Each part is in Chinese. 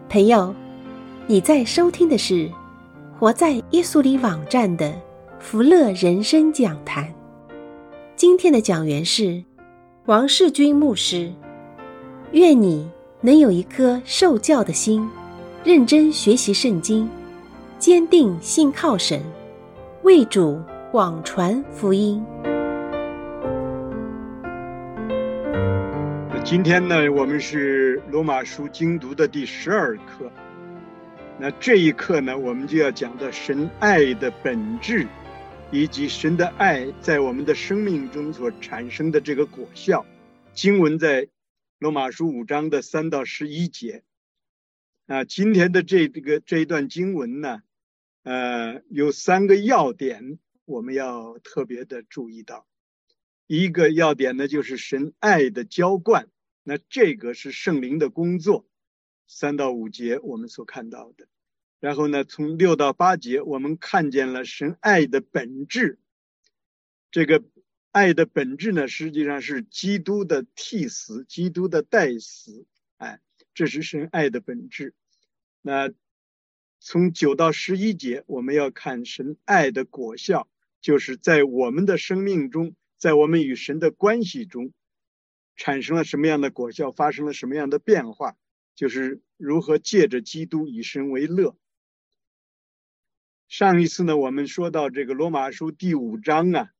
朋友，你在收听的是活在耶稣里网站的福乐人生讲坛。今天的讲员是王世军牧师。愿你能有一颗受教的心，认真学习圣经，坚定信靠神，为主广传福音。 今天呢，我们是罗马书精读的第12课。那这一课呢，我们就要讲到神爱的本质，以及神的爱在我们的生命中所产生的这个果效。经文在罗马书5章的3到11节。今天的这一段经文呢，有3个要点，我们要特别的注意到。一个要点呢，就是神爱的浇灌。那这个是圣灵的工作，3到5节我们所看到的。然后呢，从6到8节我们看见了神爱的本质。这个爱的本质呢，实际上是基督的替死，基督的代死，这是神爱的本质。那从9到11节我们要看神爱的果效，就是在我们的生命中，在我们与神的关系中产生了什么样的果效，发生了什么样的变化，就是如何借着基督以神为乐。上一次呢，我们说到这个罗马书第5章啊，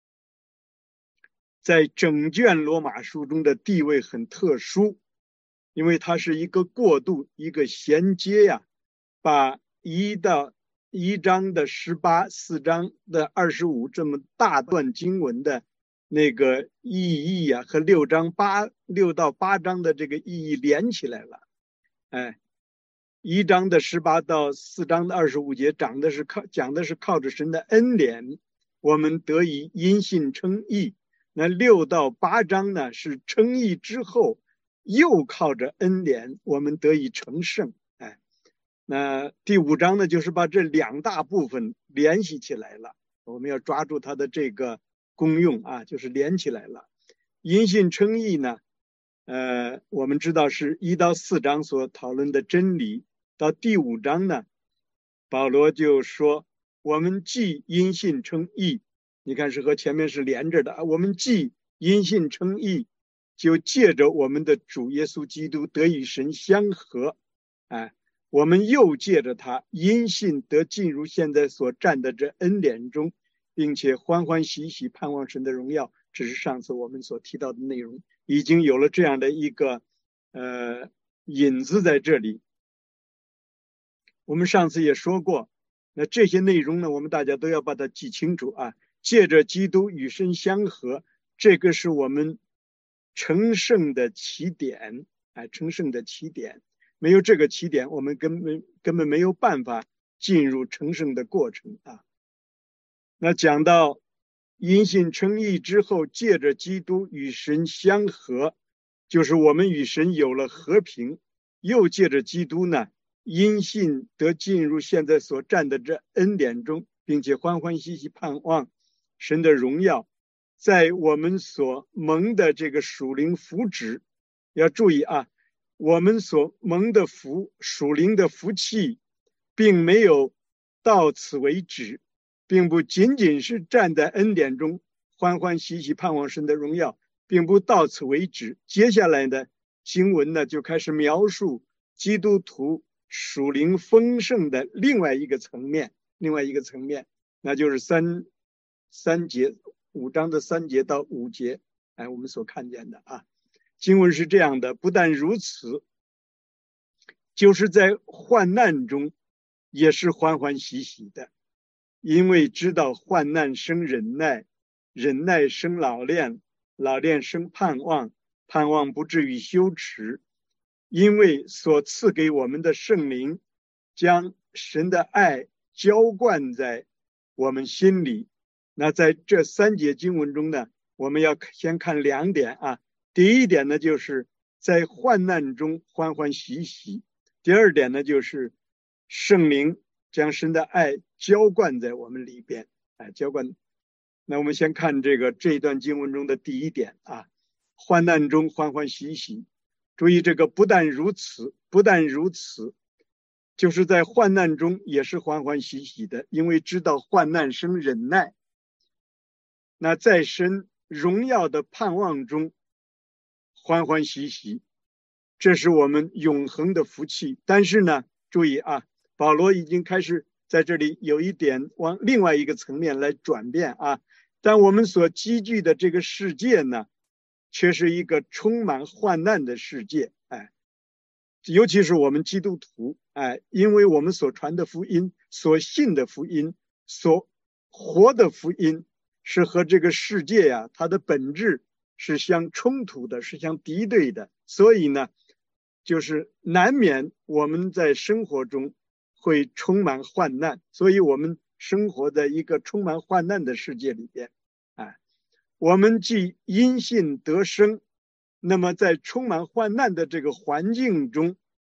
在整卷罗马书中的地位很特殊，因为它是一个过渡，一个衔接呀，把1章的18、4章的25这么大段经文的那个意义啊，和6到8章的这个意义连起来了。1章的18到4章的25节讲的是靠着神的恩典，我们得以因信称义。那6到8章呢，是称义之后又靠着恩典我们得以成圣。那第5章呢，就是把这2大部分联系起来了，我们要抓住它的这个功用啊，就是连起来了。因信称义呢，我们知道是1到4章所讨论的真理。到第5章呢，保罗就说我们既因信称义，你看是和前面是连着的，我们既因信称义，就借着我们的主耶稣基督得与神相合，我们又借着他因信得进入现在所占的这恩典中，并且欢欢喜喜盼望神的荣耀。这是上次我们所提到的内容，已经有了这样的一个引子在这里。我们上次也说过，那这些内容呢，我们大家都要把它记清楚啊。借着基督与神相合，这个是我们成圣的起点，成圣的起点。没有这个起点，我们根本没有办法进入成圣的过程啊。那讲到因信称义之后，借着基督与神相合，就是我们与神有了和平，又借着基督呢，因信得进入现在所占的这恩典中，并且欢欢喜喜盼望神的荣耀。在我们所蒙的这个属灵福祉，要注意啊，我们所蒙的属灵的福气并没有到此为止，并不仅仅是站在恩典中欢欢喜喜盼望神的荣耀，并不到此为止。接下来的经文呢，就开始描述基督徒属灵丰盛的另外一个层面，那就是3节5章的3节到5节，我们所看见的啊。经文是这样的，不但如此，就是在患难中也是欢欢喜喜的，因为知道患难生忍耐，忍耐生老练，老练生盼望，盼望不至于羞耻。因为所赐给我们的圣灵将神的爱浇灌在我们心里。那在这3节经文中呢，我们要先看2点啊。第一点呢，就是在患难中欢欢喜喜。第二点呢，就是圣灵将神的爱浇灌在我们里边，浇灌。那我们先看这一段经文中的第一点啊，患难中欢欢喜喜。注意这个不但如此， 就是在患难中也是欢欢喜喜的，因为知道患难生忍耐。那在神荣耀的盼望中欢欢喜喜，这是我们永恒的福气。但是呢，注意啊，保罗已经开始在这里有一点往另外一个层面来转变啊。但我们所积聚的这个世界呢，却是一个充满患难的世界。尤其是我们基督徒，因为我们所传的福音、所信的福音、所活的福音，是和这个世界呀，它的本质是相冲突的，是相敌对的。所以呢，就是难免我们在生活中会充满患难，所以我们生活在一个充满患难的世界里边。我们既因信得生，那么在充满患难的这个环境中，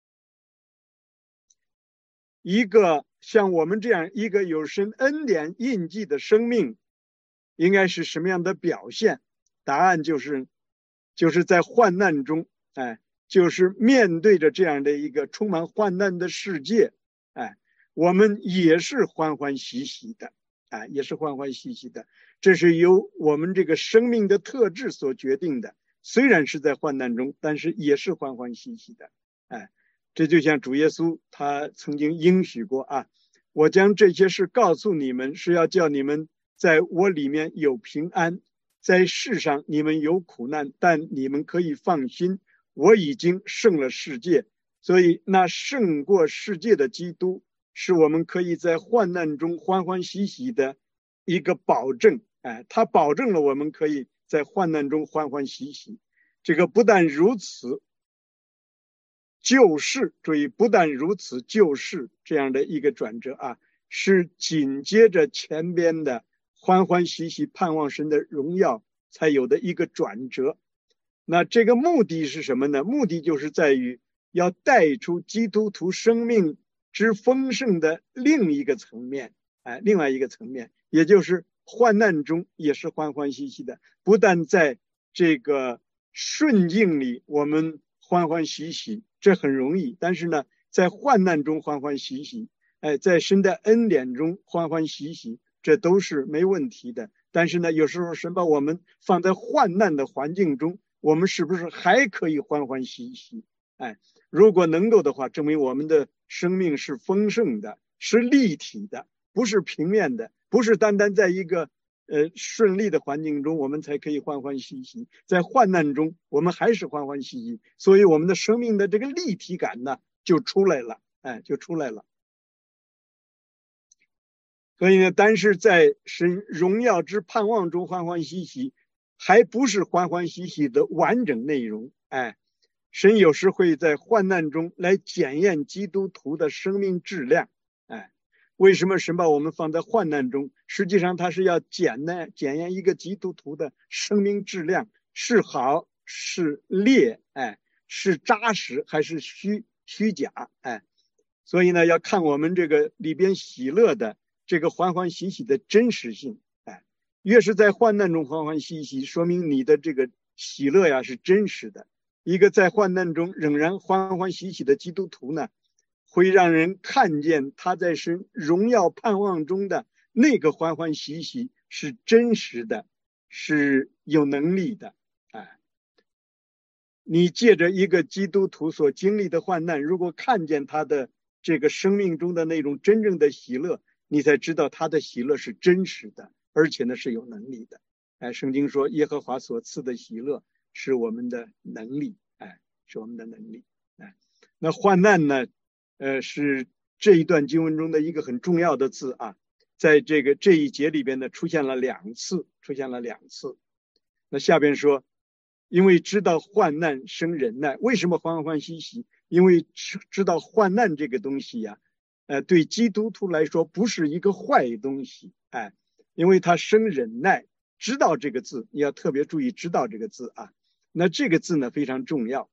一个像我们这样一个有神恩典印记的生命应该是什么样的表现？答案就是在患难中，就是面对着这样的一个充满患难的世界，我们也是欢欢喜喜的，也是欢欢喜喜的。这是由我们这个生命的特质所决定的。虽然是在患难中，但是也是欢欢喜喜的。这就像主耶稣他曾经应许过啊，我将这些事告诉你们，是要叫你们在我里面有平安，在世上你们有苦难，但你们可以放心，我已经胜了世界。所以那胜过世界的基督，是我们可以在患难中欢欢喜喜的一个保证。他保证了我们可以在患难中欢欢喜喜。这个不但如此，就是注意，不但如此，就是这样的一个转折啊，是紧接着前边的欢欢喜喜盼望神的荣耀才有的一个转折。那这个目的是什么呢？目的就是在于要带出基督徒生命之丰盛的另一个层面，另外一个层面，也就是患难中也是欢欢喜喜的。不但在这个顺境里我们欢欢喜喜，这很容易，但是呢，在患难中欢欢喜喜，在神的恩典中欢欢喜喜，这都是没问题的。但是呢，有时候神把我们放在患难的环境中，我们是不是还可以欢欢喜喜？如果能够的话，证明我们的生命是丰盛的，是立体的，不是平面的，不是单单在一个顺利的环境中我们才可以欢欢喜喜，在患难中我们还是欢欢喜喜，所以我们的生命的这个立体感呢就出来了，就出来了。所以呢，但是在神荣耀之盼望中欢欢喜喜，还不是欢欢喜喜的完整内容。神有时会在患难中来检验基督徒的生命质量。为什么神把我们放在患难中？实际上他是要检验一个基督徒的生命质量是好是劣，是扎实还是虚假。所以呢，要看我们这个里边喜乐的这个欢欢喜喜的真实性。越是在患难中欢欢喜喜，说明你的这个喜乐呀是真实的。一个在患难中仍然欢欢喜喜的基督徒呢，会让人看见他在神荣耀盼望中的那个欢欢喜喜是真实的，是有能力的。你借着一个基督徒所经历的患难，如果看见他的这个生命中的那种真正的喜乐，你才知道他的喜乐是真实的，而且呢是有能力的。圣经说耶和华所赐的喜乐是我们的能力，是我们的能力。那患难呢，是这一段经文中的一个很重要的字啊，在这一节里边呢出现了两次。那下边说，因为知道患难生忍耐。为什么欢欢喜喜？因为知道患难这个东西呀，对基督徒来说不是一个坏东西，因为它生忍耐。知道这个字，你要特别注意知道这个字啊。那这个字呢非常重要。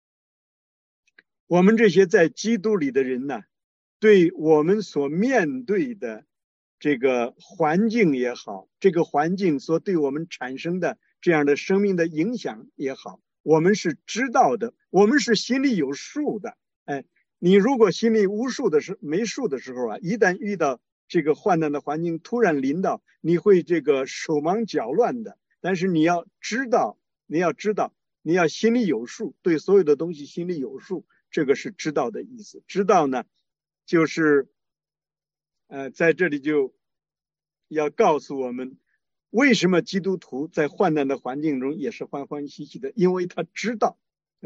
我们这些在基督里的人呢，对我们所面对的这个环境也好，这个环境所对我们产生的这样的生命的影响也好，我们是知道的，我们是心里有数的。 你如果心里没数的时候啊，一旦遇到这个患难的环境突然临到，你会这个手忙脚乱的。但是你要知道，你要心里有数，对所有的东西心里有数，这个是知道的意思。知道呢，就是在这里就要告诉我们，为什么基督徒在患难的环境中也是欢欢喜喜的，因为他知道。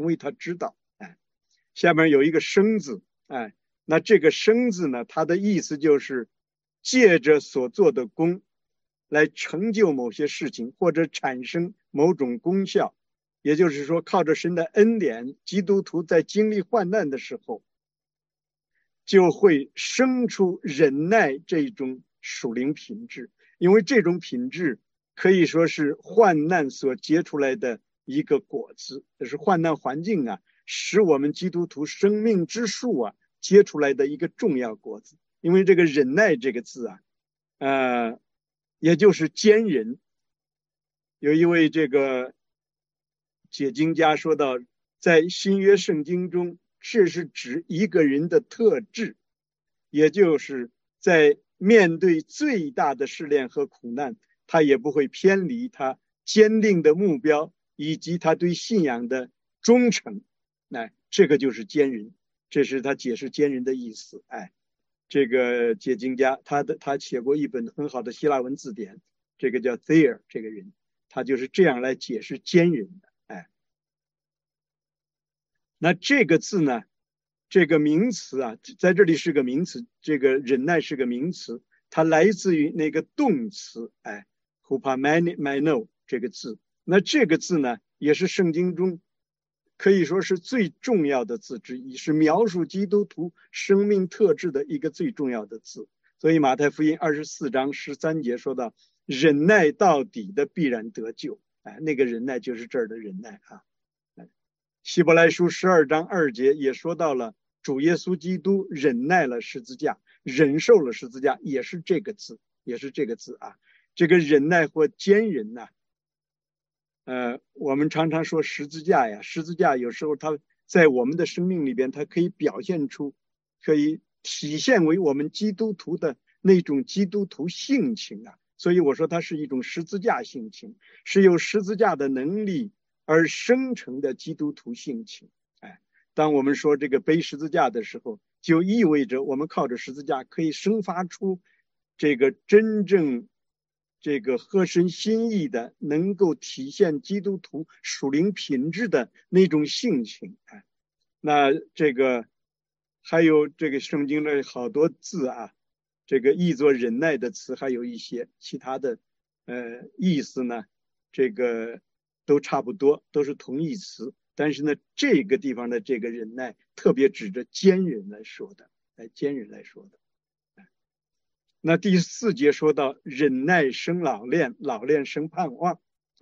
下面有一个生字，那这个生字呢，它的意思就是借着所做的功来成就某些事情，或者产生某种功效。也就是说，靠着神的恩典，基督徒在经历患难的时候，就会生出忍耐这种属灵品质。因为这种品质可以说是患难所结出来的一个果子，就是患难环境啊，使我们基督徒生命之树啊结出来的一个重要果子。因为这个忍耐这个字啊，也就是坚忍。有一位这个解经家说到，在新约圣经中，这是指一个人的特质，也就是在面对最大的试炼和苦难，他也不会偏离他坚定的目标以及他对信仰的忠诚。这个就是坚忍，这是他解释坚忍的意思。这个解经家他写过一本很好的希腊文字典，这个叫 Thayer 这个人，他就是这样来解释坚忍的。那这个字呢，这个名词啊，在这里是个名词，这个忍耐是个名词，它来自于那个动词hupomeno 这个字。那这个字呢，也是圣经中可以说是最重要的字之一，是描述基督徒生命特质的一个最重要的字。所以马太福音24章13节说到，忍耐到底的必然得救。那个忍耐就是这儿的忍耐啊。希伯来书12章2节也说到了主耶稣基督忍耐了十字架，忍受了十字架，也是这个字啊。这个忍耐或坚忍呢，我们常常说十字架呀，十字架有时候它在我们的生命里边，它可以表现出，可以体现为我们基督徒的那种基督徒性情啊。所以我说它是一种十字架性情，是有十字架的能力而生成的基督徒性情。当我们说这个背十字架的时候，就意味着我们靠着十字架可以生发出这个真正这个合神心意的，能够体现基督徒属灵品质的那种性情。那这个还有这个圣经的好多字啊，这个译作忍耐的词还有一些其他的意思呢，这个都差不多，都是同义词。但是呢，这个地方的这个忍耐特别指着坚忍来说的，坚忍来说的。那第4节说到忍耐生老练，老练生盼望。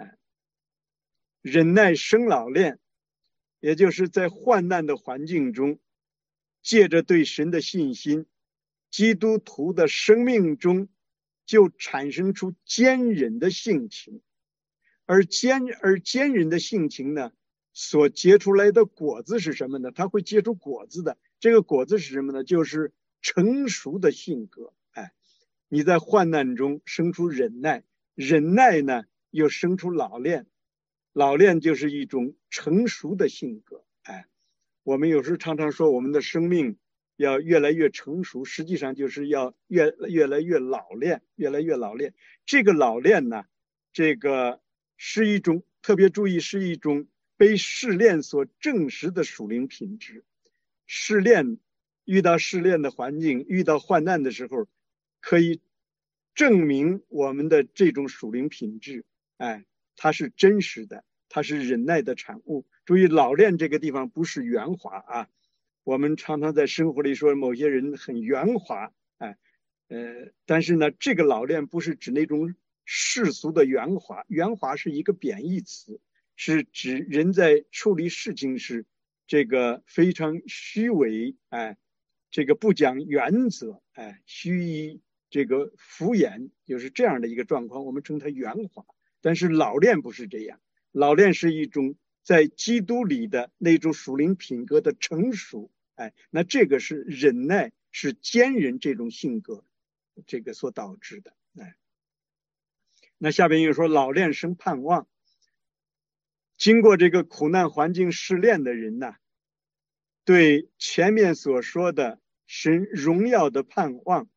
忍耐生老练，也就是在患难的环境中，借着对神的信心，基督徒的生命中就产生出坚忍的性情。而坚忍的性情呢，所结出来的果子是什么呢？它会结出果子的。这个果子是什么呢？就是成熟的性格。你在患难中生出忍耐，忍耐呢又生出老练，老练就是一种成熟的性格。我们有时常常说我们的生命要越来越成熟，实际上就是要越来越老练，越来越老练。这个老练呢，这个是一种特别注意，是一种被试炼所证实的属灵品质。遇到试炼的环境，遇到患难的时候，可以证明我们的这种属灵品质。它是真实的，它是忍耐的产物。注意老练这个地方不是圆滑啊，我们常常在生活里说某些人很圆滑，但是呢，这个老练不是指那种世俗的圆滑，圆滑是一个贬义词，是指人在处理事情时这个非常虚伪，这个不讲原则，虚以这个敷衍，就是这样的一个状况，我们称它圆滑。但是老练不是这样，老练是一种在基督里的那种属灵品格的成熟， 那这个是忍耐，是坚忍这种性格这个所导致的。那下边又说老练生盼望，经过这个苦难环境试炼的人呢，对前面所说的神荣耀的盼望，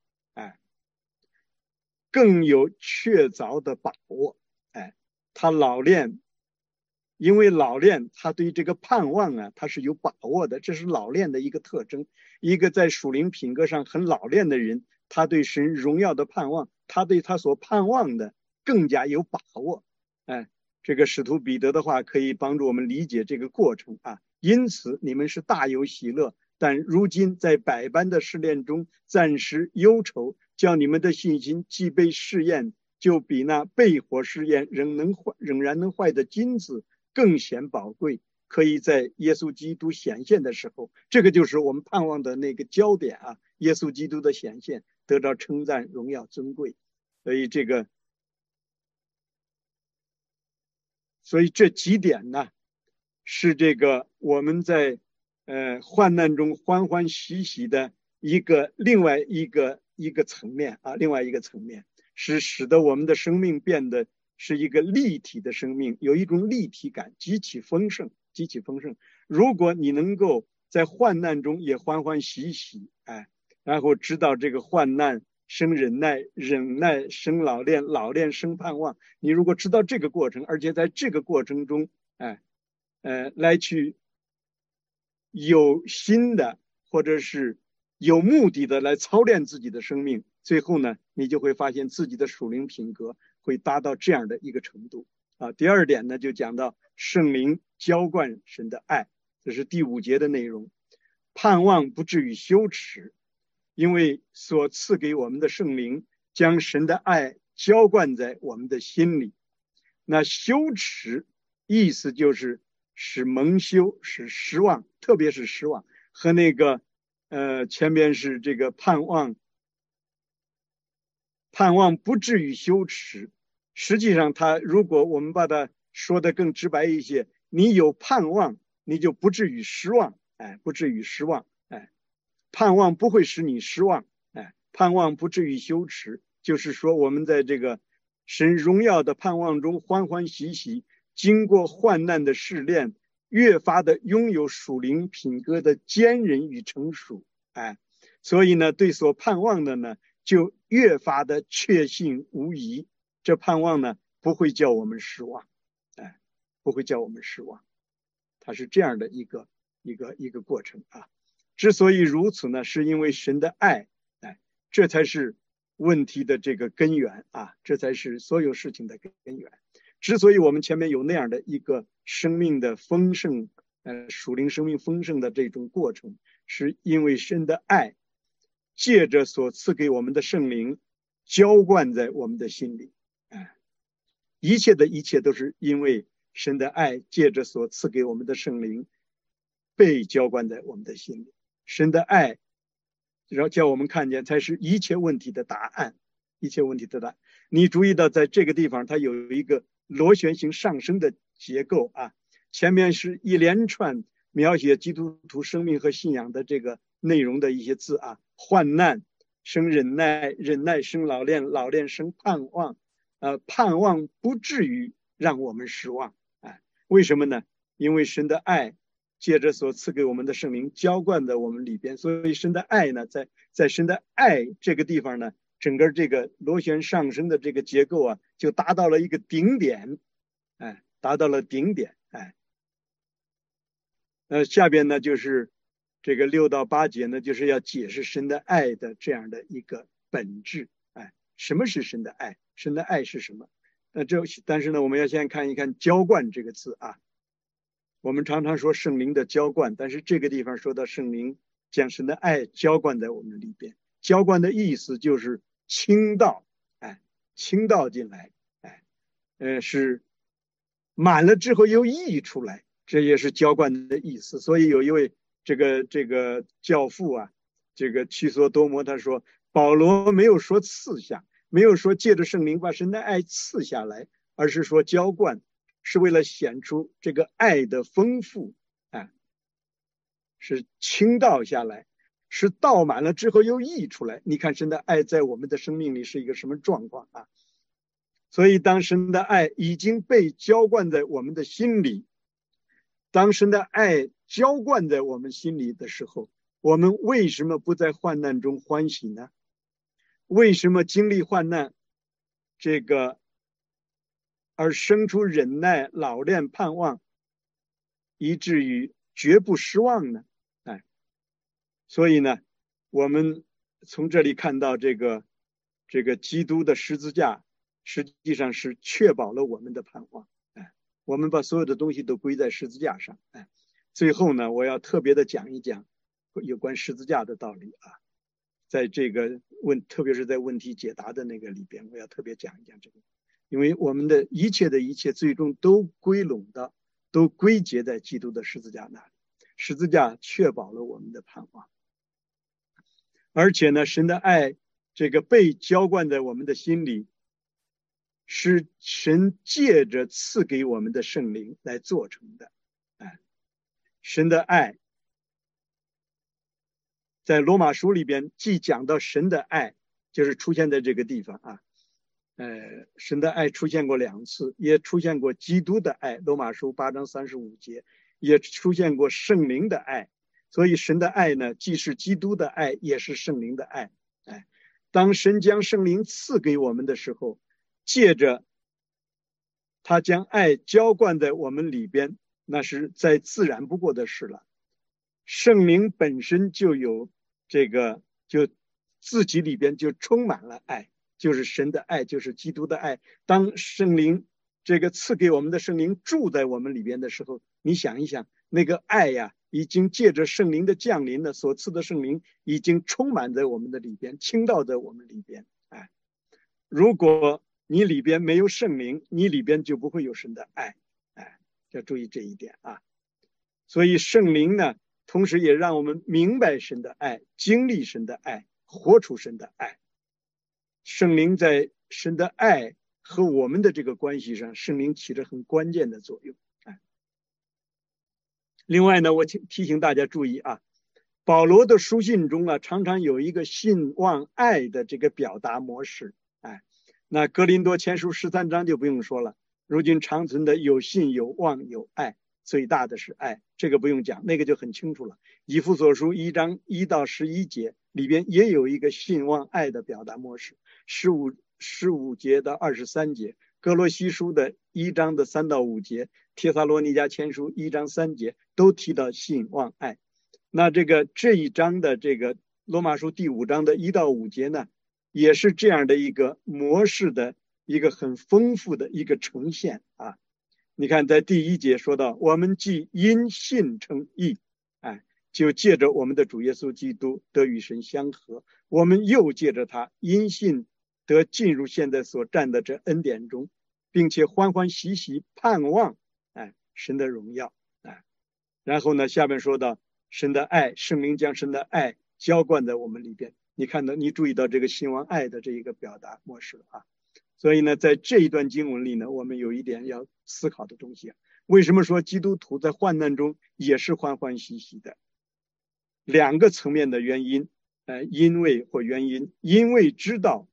更有确凿的把握。他老练，因为老练，他对这个盼望啊，他是有把握的，这是老练的一个特征。一个在属灵品格上很老练的人，他对神荣耀的盼望，他对他所盼望的更加有把握。这个使徒彼得的话可以帮助我们理解这个过程啊。因此你们是大有喜乐，但如今在百般的试炼中暂时忧愁，叫你们的信心既被试验，就比那被火试验仍然能坏的金子更显宝贵，可以在耶稣基督显现的时候，这个就是我们盼望的那个焦点啊，耶稣基督的显现得到称赞、荣耀、尊贵。所以这几点呢，是这个我们在患难中欢欢喜喜的另外一个层面啊，另外一个层面是使得我们的生命变得是一个立体的生命，有一种立体感，极其丰盛。如果你能够在患难中也欢欢喜喜，然后知道这个患难生忍耐，忍耐生老练，老练生盼望。你如果知道这个过程，而且在这个过程中，来去有心的或者是有目的的来操练自己的生命，最后呢，你就会发现自己的属灵品格会达到这样的一个程度啊。第二点呢，就讲到圣灵浇灌神的爱，这是第5节的内容。盼望不至于羞耻，因为所赐给我们的圣灵将神的爱浇灌在我们的心里。那羞耻意思就是使蒙羞，使失望，特别是失望，和那个前面是这个盼望不至于羞耻。实际上如果我们把它说得更直白一些，你有盼望，你就不至于失望，不至于失望，盼望不会使你失望，盼望不至于羞耻，就是说我们在这个神荣耀的盼望中欢欢喜喜，经过患难的试炼，越发的拥有属灵品格的坚韧与成熟，所以呢，对所盼望的呢，就越发的确信无疑。这盼望呢，不会叫我们失望，不会叫我们失望。它是这样的一个过程啊。之所以如此呢，是因为神的爱，这才是问题的这个根源啊，这才是所有事情的根源。之所以我们前面有那样的一个生命的丰盛，属灵生命丰盛的这种过程，是因为神的爱借着所赐给我们的圣灵浇灌在我们的心里，一切都是因为神的爱借着所赐给我们的圣灵被浇灌在我们的心里。神的爱然后叫我们看见才是一切问题的答案，你注意到在这个地方它有一个螺旋形上升的结构啊，前面是一连串描写基督徒生命和信仰的这个内容的一些字啊，患难生忍耐，忍耐生老练，老练生盼望，盼望不至于让我们失望，为什么呢？因为神的爱借着所赐给我们的圣灵浇灌在我们里边，所以神的爱呢，在神的爱这个地方呢，整个这个螺旋上升的这个结构啊，就达到了一个顶点，达到了顶点，下边呢就是这个6到8节呢，就是要解释神的爱的这样的一个本质，什么是神的爱？神的爱是什么？但是呢，我们要先看一看浇灌这个字啊。我们常常说圣灵的浇灌，但是这个地方说到圣灵将神的爱浇灌在我们里边，浇灌的意思就是倾倒，倾倒进来，是满了之后又溢出来，这也是浇灌的意思。所以有一位这个教父啊，这个屈索多摩他说，保罗没有说赐下，没有说借着圣灵把神的爱赐下来，而是说浇灌，是为了显出这个爱的丰富， 是倾倒下来，是倒满了之后又溢出来。你看神的爱在我们的生命里是一个什么状况啊？所以当神的爱已经被浇灌在我们的心里，当神的爱浇灌在我们心里的时候，我们为什么不在患难中欢喜呢？为什么经历患难而生出忍耐、老练、盼望，以至于绝不失望呢？所以呢，我们从这里看到这个基督的十字架实际上是确保了我们的盼望。我们把所有的东西都归在十字架上。最后呢，我要特别的讲一讲有关十字架的道理啊。在这个特别是在问题解答的那个里边，我要特别讲一讲这个，因为我们的一切最终都归结在基督的十字架那里。十字架确保了我们的盼望，而且呢，神的爱被浇灌在我们的心里，是神借着赐给我们的圣灵来做成的。神的爱在罗马书里边既讲到神的爱，就是出现在这个地方啊。神的爱出现过2次，也出现过基督的爱，罗马书8章35节，也出现过圣灵的爱。所以神的爱呢，既是基督的爱，也是圣灵的爱。当神将圣灵赐给我们的时候，借着他将爱浇灌在我们里边，那是再自然不过的事了。圣灵本身就有就自己里边就充满了爱，就是神的爱，就是基督的爱。当圣灵赐给我们的圣灵住在我们里边的时候，你想一想，那个爱呀，已经借着圣灵的降临呢，所赐的圣灵已经充满在我们的里边，倾倒在我们里边。如果你里边没有圣灵，你里边就不会有神的爱。要注意这一点啊。所以圣灵呢，同时也让我们明白神的爱，经历神的爱，活出神的爱。圣灵在神的爱和我们的这个关系上，圣灵起着很关键的作用。另外呢，我提醒大家注意啊，保罗的书信中啊，常常有一个信望爱的这个表达模式。那哥林多前书13章就不用说了，如今长存的有信有望有爱，最大的是爱，这个不用讲，那个就很清楚了。以弗所书1章1到11节里边也有一个信望爱的表达模式。15节到23节，哥罗西书的1章的3到5节，帖撒罗尼迦前书1章3节都提到信望爱。那这一章的罗马书第5章的1到5节呢，也是这样的一个模式的一个很丰富的一个呈现啊。你看在第1节说到，我们既因信称义，就借着我们的主耶稣基督得与神相合，我们又借着他因信得进入现在所站的这恩典中，并且欢欢喜喜盼望神的荣耀。然后呢，下面说到神的爱，圣灵将神的爱浇灌在我们里边。你注意到这个信望爱的这一个表达模式啊。所以呢，在这一段经文里呢，我们有一点要思考的东西。为什么说基督徒在患难中也是欢欢喜喜的？2个层面的原因，因为或原因。因为知道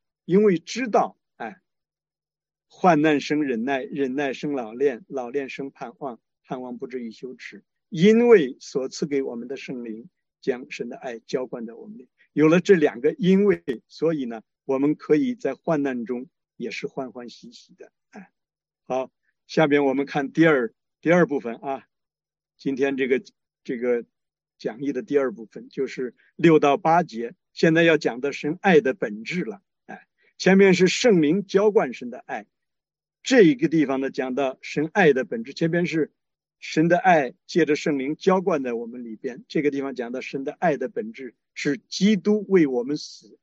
患难生忍耐，忍耐生老练，老练生盼望，盼望不至于羞耻。因为所赐给我们的圣灵将神的爱浇灌在我们里，有了这2个因为，所以呢，我们可以在患难中也是欢欢喜喜的。好，下边我们看第二部分啊。今天这个讲义的第2部分就是6到8节，现在要讲的神爱的本质了。前面是圣灵浇灌神的爱，这一个地方呢讲到神爱的本质，前边是神的爱借着圣灵浇灌在我们里边，这个地方讲到神的爱的本质是基督为我们死。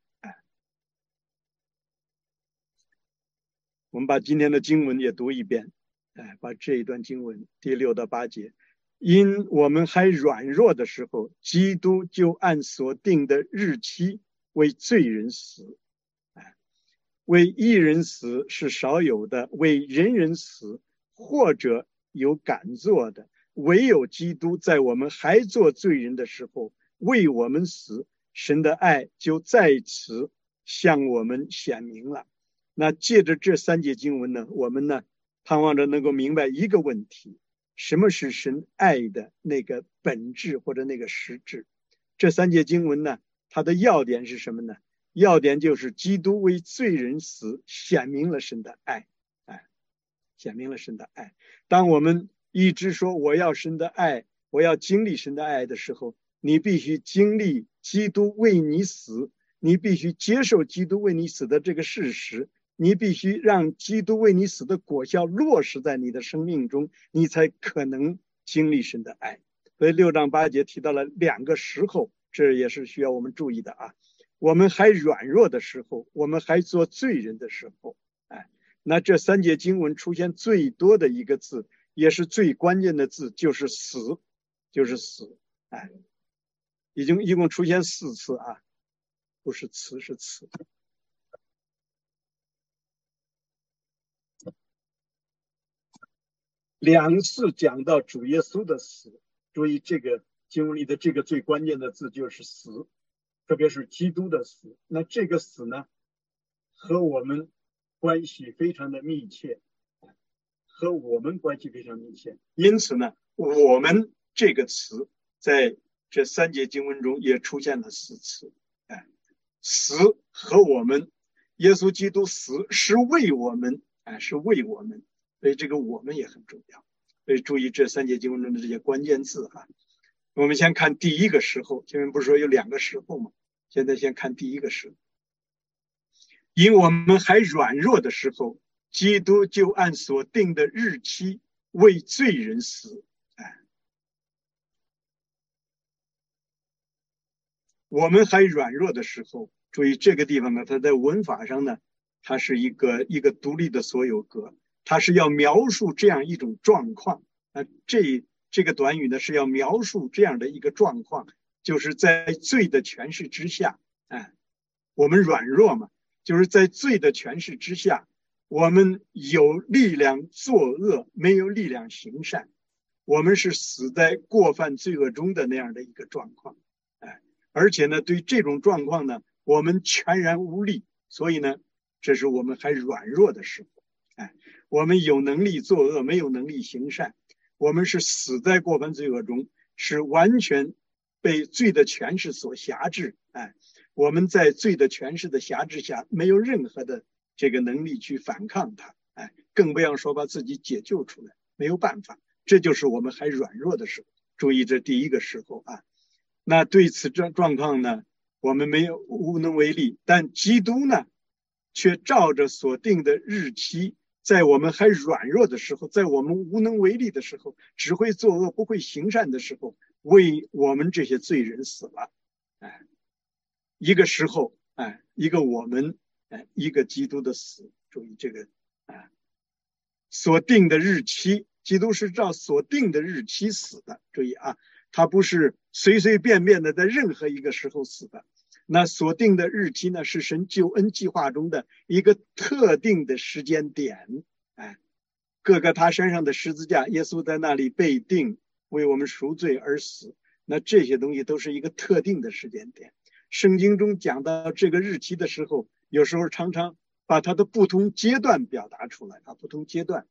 我们把今天的经文也读一遍，把这一段经文第6到8节，因我们还软弱的时候，基督就按所定的日期为罪人死。为义人死是少有的，为人人死或者有敢做的， 唯有基督在我们还做罪人的时候为我们死，神的爱就在此向我们显明了。那借着这3节经文呢，我们呢盼望着能够明白一个问题，什么是神爱的那个本质或者那个实质。这3节经文呢，它的要点是什么呢？要点就是基督为罪人死，显明了神的爱，显明了神的爱。当我们一直说我要神的爱，我要经历神的爱的时候，你必须经历基督为你死，你必须接受基督为你死的这个事实，你必须让基督为你死的果效落实在你的生命中，你才可能经历神的爱。所以6章8节提到了2个时候，这也是需要我们注意的啊。我们还软弱的时候，我们还做罪人的时候，那这3节经文出现最多的一个字，也是最关键的字，就是死，就是死，一共出现4次啊，不是词，是死。2次讲到主耶稣的死，注意这个经文里的这个最关键的字就是死，特别是基督的死。那这个死呢，和我们关系非常的密切，因此呢，我们这个词在这3节经文中也出现了4次。死和我们，耶稣基督死是为我们，是为我们，所以这个我们也很重要。所以注意这3节经文中的这些关键字啊。我们先看第一个时候，前面不是说有2个时候吗？现在先看第一个时候。因我们还软弱的时候，基督就按所定的日期为罪人死。我们还软弱的时候，注意这个地方呢，它在文法上呢，它是一个独立的所有格，它是要描述这样一种状况。这个短语呢是要描述这样的一个状况，就是在罪的权势之下，我们软弱嘛，就是在罪的权势之下，我们有力量作恶，没有力量行善，我们是死在过犯罪恶中的那样的一个状况。而且呢，对这种状况呢，我们全然无力，所以呢，这是我们还软弱的时候。我们有能力作恶，没有能力行善，我们是死在过犯罪恶中，是完全被罪的权势所辖制。我们在罪的权势的辖制下，没有任何的这个能力去反抗它，更不要说把自己解救出来，没有办法。这就是我们还软弱的时候。注意这第一个时候啊。那对此状况呢，我们无能为力，但基督呢，却照着所定的日期，在我们还软弱的时候，在我们无能为力的时候，只会作恶不会行善的时候，为我们这些罪人死了。一个时候，一个我们，一个基督的死。注意这个所定的日期，基督是照所定的日期死的。注意啊，他不是随随便便的在任何一个时候死的。那所定的日期呢，是神救恩计划中的一个特定的时间点。各个他身上的十字架，耶稣在那里被钉，为我们赎罪而死。那这些东西都是一个特定的时间点。圣经中讲到这个日期的时候，有时候常常把它的不同阶段表达出来不同阶段。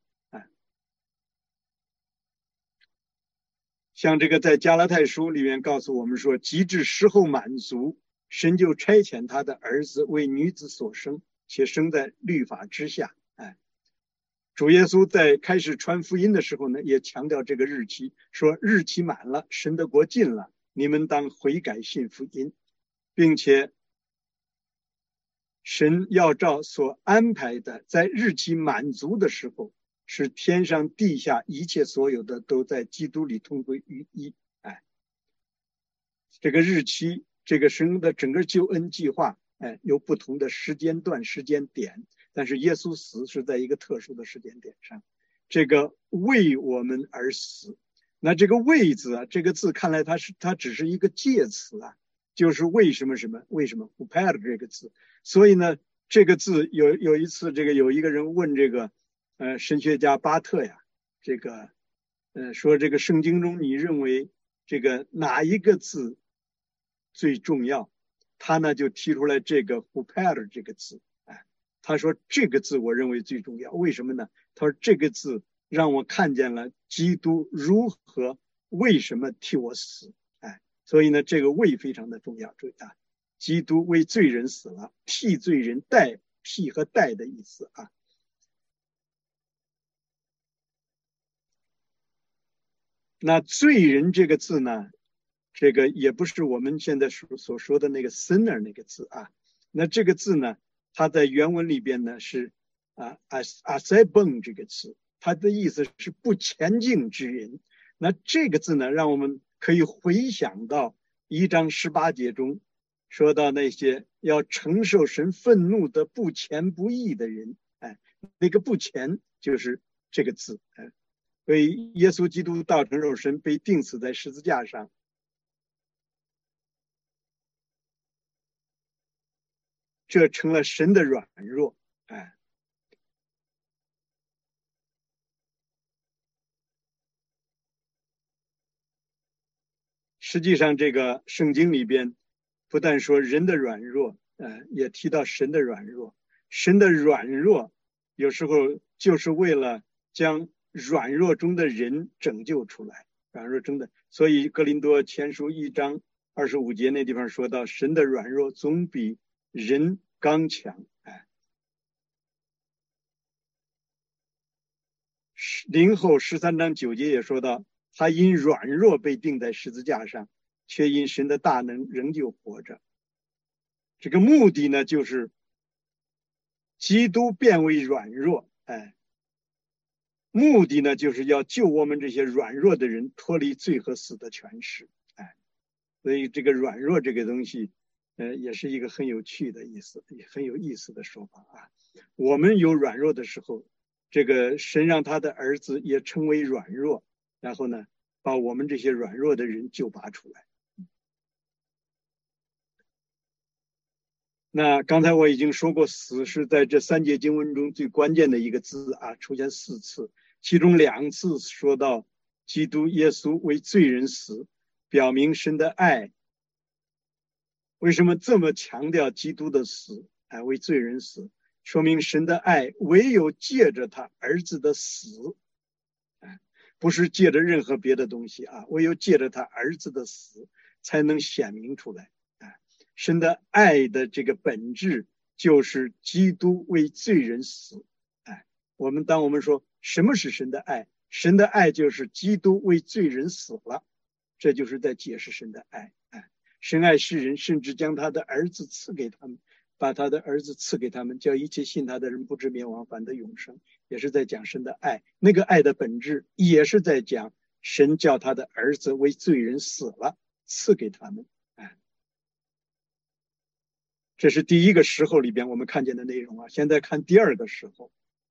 像这个在加拉太书里面告诉我们说，及至时候满足，神就差遣他的儿子为女子所生，且生在律法之下。主耶稣在开始传福音的时候呢，也强调这个日期，说日期满了，神的国近了，你们当悔改信福音，并且神要照所安排的，在日期满足的时候，使天上地下一切所有的都在基督里同归于一。这个日期，这个神的整个救恩计划，有不同的时间段、时间点，但是耶稣死是在一个特殊的时间点上，这个为我们而死。那这个为字这个字看来它只是一个介词就是为什么 upad 这个字。所以呢，这个字有一次有一个人问这个神学家巴特呀，这个说这个圣经中你认为这个哪一个字最重要？他呢就提出来这个 huper 这个字，他说这个字我认为最重要，为什么呢？他说这个字让我看见了基督如何为什么替我死，所以呢这个为非常的重要，注意啊，基督为罪人死了，替罪人代，替和代的意思啊。那罪人这个字呢，这个也不是我们现在所说的那个 sinner 那个字啊。那这个字呢，它在原文里边呢是asebon 这个词，它的意思是不前进之人。那这个字呢，让我们可以回想到1章18节中说到那些要承受神愤怒的不虔不义的人，那个不虔就是这个字，为耶稣基督道成肉身被钉死在十字架上，这成了神的软弱，实际上这个圣经里边不但说人的软弱，也提到神的软弱。神的软弱有时候就是为了将软弱中的人拯救出来，软弱中的。所以哥林多前书1章25节那地方说到，神的软弱总比人刚强。林后13章9节也说到，他因软弱被钉在十字架上，却因神的大能仍旧活着。这个目的呢，就是基督变为软弱，目的呢，就是要救我们这些软弱的人脱离罪和死的权势，所以这个软弱这个东西，也是一个很有趣的意思，也很有意思的说法啊。我们有软弱的时候，这个神让他的儿子也成为软弱，然后呢，把我们这些软弱的人救拔出来。那刚才我已经说过，死是在这3节经文中最关键的一个字啊，出现4次，其中2次说到基督耶稣为罪人死，表明神的爱。为什么这么强调基督的死，为罪人死？说明神的爱唯有借着他儿子的死，不是借着任何别的东西啊，唯有借着他儿子的死才能显明出来。神的爱的这个本质就是基督为罪人死。当我们说什么是神的爱，神的爱就是基督为罪人死了，这就是在解释神的爱。神爱世人，甚至将他的儿子赐给他们，把他的儿子赐给他们，叫一切信他的人不至灭亡，反得永生，也是在讲神的爱。那个爱的本质也是在讲神叫他的儿子为罪人死了，赐给他们。这是第一个时候里边我们看见的内容啊。现在看第二个时候，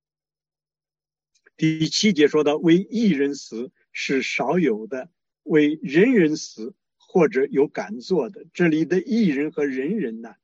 第7节说到为义人死是少有的，为人人死或者有敢做的。这里的义人和人人呢，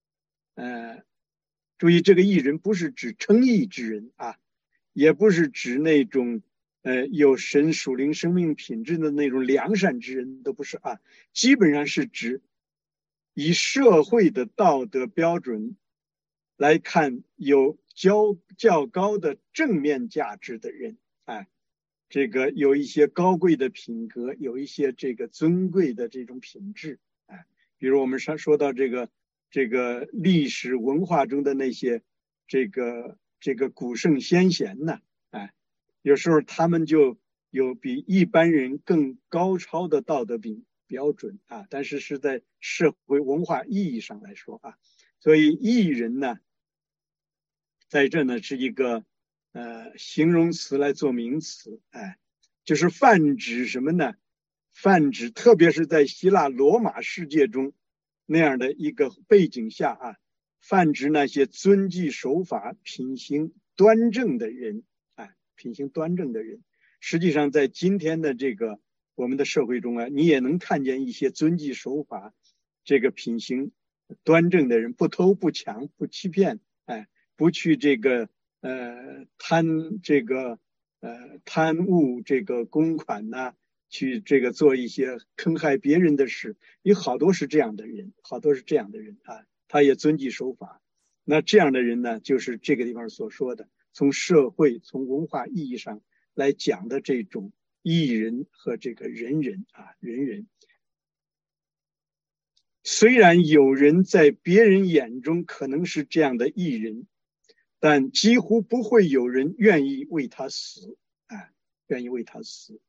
注意这个义人不是指称义之人啊，也不是指那种有神属灵生命品质的那种良善之人，都不是啊，基本上是指以社会的道德标准来看有较高的正面价值的人，这个有一些高贵的品格，有一些这个尊贵的这种品质，比如我们说到这个历史文化中的那些这个古圣先贤呢，有时候他们就有比一般人更高超的道德标准啊，但是是在社会文化意义上来说啊，所以义人呢，在这呢是一个形容词来做名词，就是泛指什么呢？泛指特别是在希腊罗马世界中那样的一个背景下啊，泛指那些遵纪守法、品行端正的人，品行端正的人。实际上在今天的这个我们的社会中啊，你也能看见一些遵纪守法、这个品行端正的人，不偷不抢不欺骗，不去这个贪这个贪污这个公款呐，去这个做一些坑害别人的事，有好多是这样的人，好多是这样的人啊，他也遵纪守法。那这样的人呢，就是这个地方所说的，从社会、从文化意义上来讲的这种义人和这个仁人啊，仁人。虽然有人在别人眼中可能是这样的义人，但几乎不会有人愿意为他死，愿意为他死，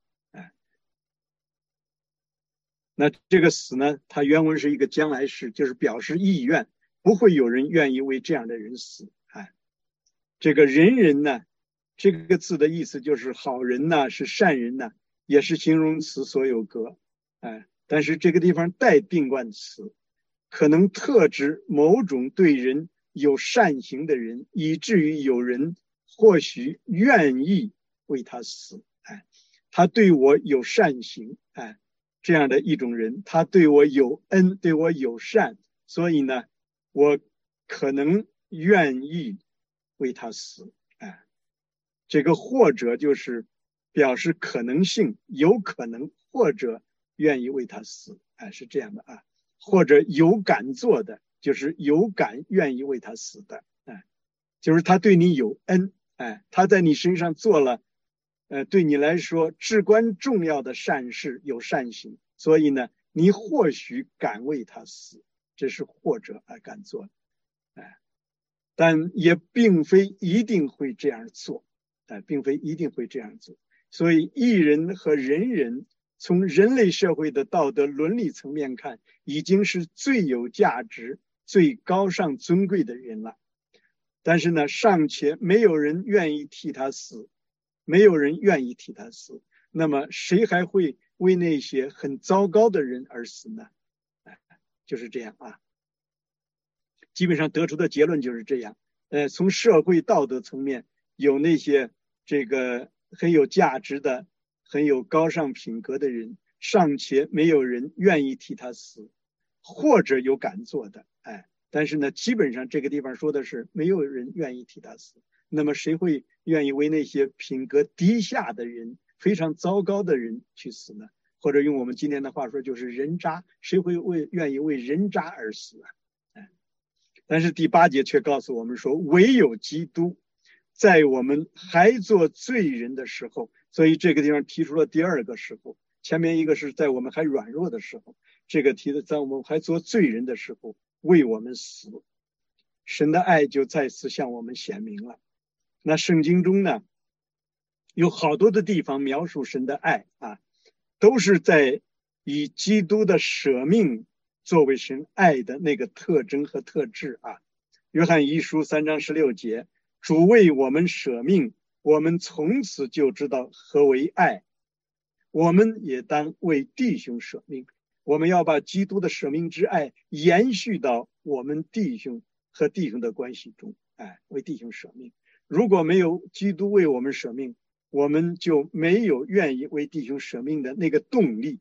那这个死呢，它原文是一个将来式，就是表示意愿，不会有人愿意为这样的人死，这个仁人呢，这个字的意思就是好人呢，是善人呢，也是形容词所有格，但是这个地方带定冠词，可能特指某种对人有善行的人，以至于有人或许愿意为他死，他对我有善行，这样的一种人，他对我有恩，对我友善，所以呢，我可能愿意为他死，这个或者就是表示可能性，有可能或者愿意为他死，是这样的啊，或者有敢做的，就是有敢愿意为他死的，就是他对你有恩，他在你身上做了，对你来说至关重要的善事，有善行，所以呢，你或许敢为他死，这是或者敢做的，但也并非一定会这样做，并非一定会这样做。所以义人和仁人从人类社会的道德伦理层面看，已经是最有价值、最高尚尊贵的人了。但是呢，尚且没有人愿意替他死，没有人愿意替他死，那么谁还会为那些很糟糕的人而死呢？就是这样啊。基本上得出的结论就是这样。从社会道德层面，有那些这个很有价值的、很有高尚品格的人，尚且没有人愿意替他死，或者有敢做的，但是呢，基本上这个地方说的是没有人愿意替他死。那么谁会愿意为那些品格低下的人、非常糟糕的人去死呢？或者用我们今天的话说，就是人渣，谁会愿意为人渣而死啊？但是第8节却告诉我们说，唯有基督在我们还做罪人的时候，所以这个地方提出了第2个时候，前面一个是在我们还软弱的时候，这个提的在我们还做罪人的时候为我们死，神的爱就再次向我们显明了。那圣经中呢，有好多的地方描述神的爱都是在以基督的舍命作为神爱的那个特征和特质约翰一书3章16节，主为我们舍命，我们从此就知道何为爱，我们也当为弟兄舍命，我们要把基督的舍命之爱延续到我们弟兄和弟兄的关系中，为弟兄舍命。如果没有基督为我们舍命，我们就没有愿意为弟兄舍命的那个动力，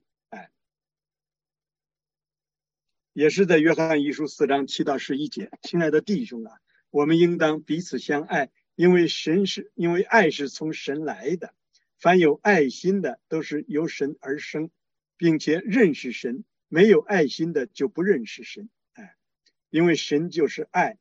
也是在约翰一书4章7到11节，亲爱的弟兄我们应当彼此相爱，因为爱是从神来的，凡有爱心的都是由神而生，并且认识神，没有爱心的就不认识神，因为神就是爱。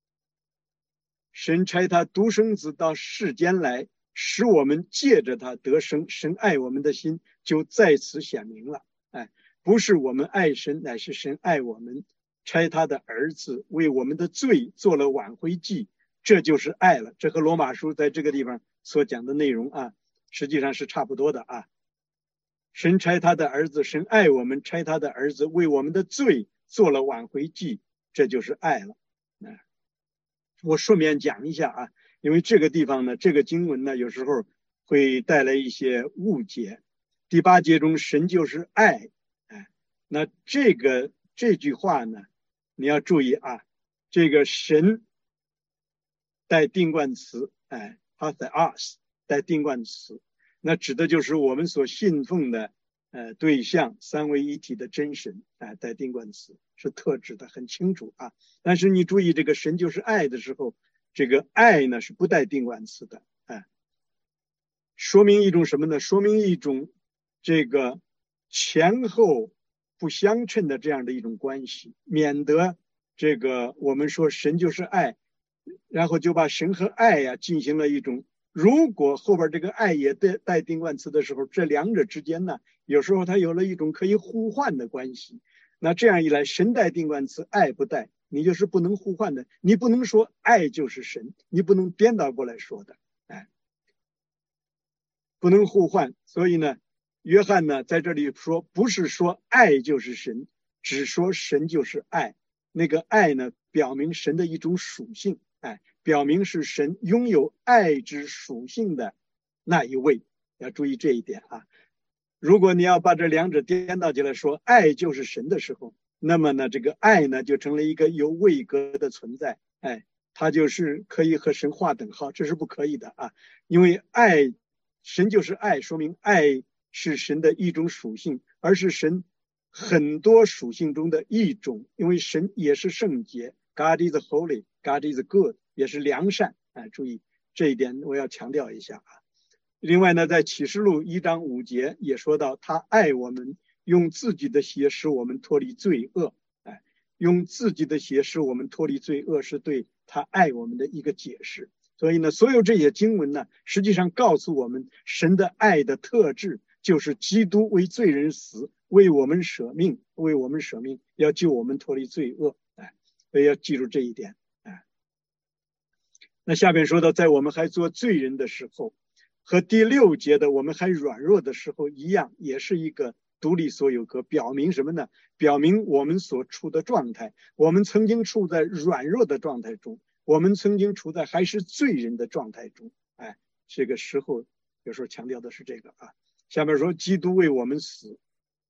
神差他独生子到世间来，使我们借着他得生，神爱我们的心就在此显明了，不是我们爱神，乃是神爱我们，差他的儿子为我们的罪做了挽回祭，这就是爱了。这和罗马书在这个地方所讲的内容实际上是差不多的神差他的儿子，神爱我们，差他的儿子为我们的罪做了挽回祭，这就是爱了。我顺便讲一下因为这个地方呢，这个经文呢，有时候会带来一些误解。第8节中，神就是爱，那这句话呢，你要注意这个神带定冠词，patheos 带定冠词，那指的就是我们所信奉的对象，三位一体的真神，带定冠词是特指的很清楚但是你注意，这个神就是爱的时候，这个爱呢是不带定冠词的说明一种什么呢？说明一种这个前后不相称的这样的一种关系，免得这个我们说神就是爱，然后就把神和爱呀进行了一种，如果后边这个爱也带定冠词的时候，这两者之间呢，有时候它有了一种可以互换的关系。那这样一来，神带定冠词，爱不带，你就是不能互换的，你不能说爱就是神，你不能颠倒过来说的，不能互换。所以呢，约翰呢在这里说，不是说爱就是神，只说神就是爱。那个爱呢，表明神的一种属性，表明是神拥有爱之属性的那一位。要注意这一点啊。如果你要把这两者颠倒起来说，爱就是神的时候，那么呢，这个爱呢就成了一个有位格的存在，它就是可以和神划等号，这是不可以的啊。因为爱，神就是爱，说明爱是神的一种属性，而是神很多属性中的一种。因为神也是圣洁 ，God is holy, God is good， 也是良善。注意这一点，我要强调一下啊。另外呢，在启示录1章5节也说到，他爱我们，用自己的血使我们脱离罪恶。用自己的血使我们脱离罪恶，是对他爱我们的一个解释。所以呢，所有这些经文呢，实际上告诉我们，神的爱的特质就是基督为罪人死，为我们舍命，要救我们脱离罪恶。所以要记住这一点。那下面说到，在我们还做罪人的时候，和第6节的我们还软弱的时候一样，也是一个独立所有格，表明什么呢？表明我们所处的状态，我们曾经处在软弱的状态中，我们曾经处在还是罪人的状态中。这个时候有时候强调的是这个啊。下面说基督为我们死，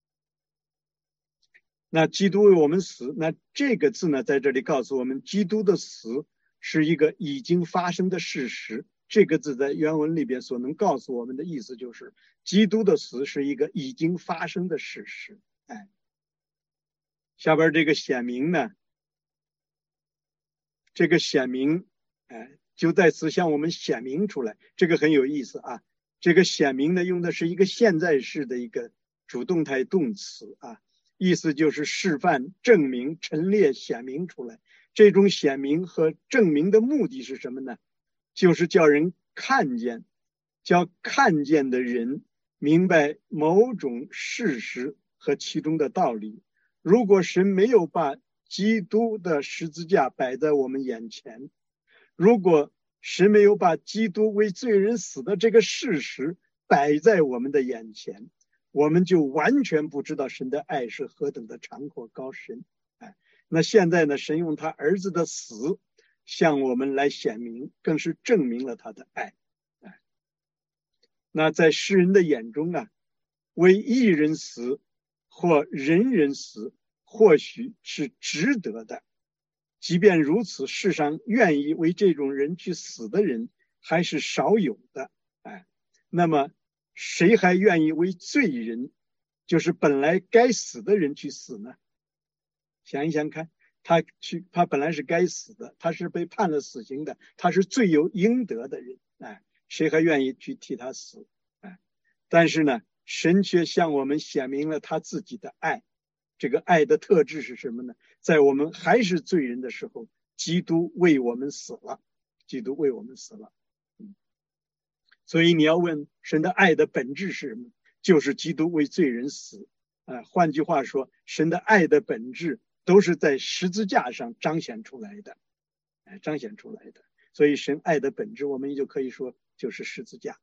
那基督为我们死，那这个字呢，在这里告诉我们，基督的死是一个已经发生的事实。这个字在原文里边所能告诉我们的意思就是，基督的死是一个已经发生的事实。下边这个显明呢，这个显明，就在此向我们显明出来，这个很有意思啊。这个显明呢，用的是一个现在式的一个主动态动词啊，意思就是示范、证明、陈列、显明出来。这种显明和证明的目的是什么呢？就是叫人看见，叫看见的人明白某种事实和其中的道理。如果神没有把基督的十字架摆在我们眼前，如果神没有把基督为罪人死的这个事实摆在我们的眼前，我们就完全不知道神的爱是何等的长阔高深。那现在呢，神用他儿子的死向我们来显明，更是证明了他的爱。那在世人的眼中啊，为义人死或仁人死，或许是值得的。即便如此，世上愿意为这种人去死的人还是少有的。那么谁还愿意为罪人，就是本来该死的人去死呢？想一想看，他本来是该死的，他是被判了死刑的，他是罪有应得的人，谁还愿意去替他死？但是呢，神却向我们显明了他自己的爱。这个爱的特质是什么呢？在我们还是罪人的时候，基督为我们死了，基督为我们死了。所以你要问神的爱的本质是什么？就是基督为罪人死。换句话说，神的爱的本质都是在十字架上彰显出来的，彰显出来的。所以神爱的本质，我们也就可以说就是十字架。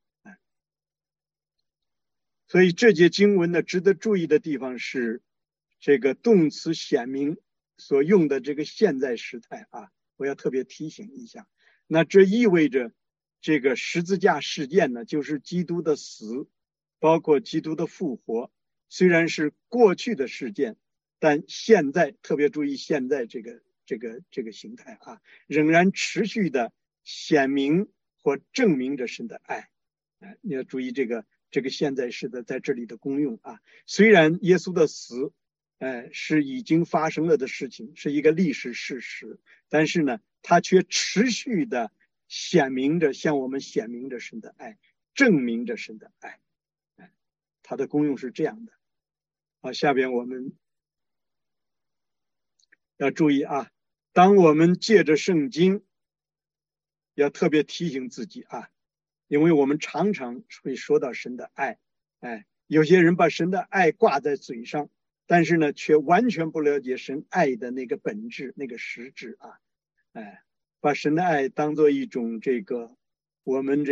所以这节经文呢，值得注意的地方是这个动词显明所用的这个现在时态啊，我要特别提醒一下。那这意味着这个十字架事件呢，就是基督的死，包括基督的复活，虽然是过去的事件，但现在特别注意现在这个形态啊，仍然持续的显明或证明着神的爱。你要注意这个现在式的在这里的功用啊。虽然耶稣的死是已经发生了的事情，是一个历史事实，但是呢，它却持续的向我们显明着神的爱， 证明着神的爱。它的功用是这样的。好，下边我们要注意啊，当我们借着圣经，要特别提醒自己啊，因为我们常常会说到神的爱，有些人把神的爱挂在嘴上，但是呢，却完全不了解神爱的那个本质、那个实质啊，把神的爱当做一种我们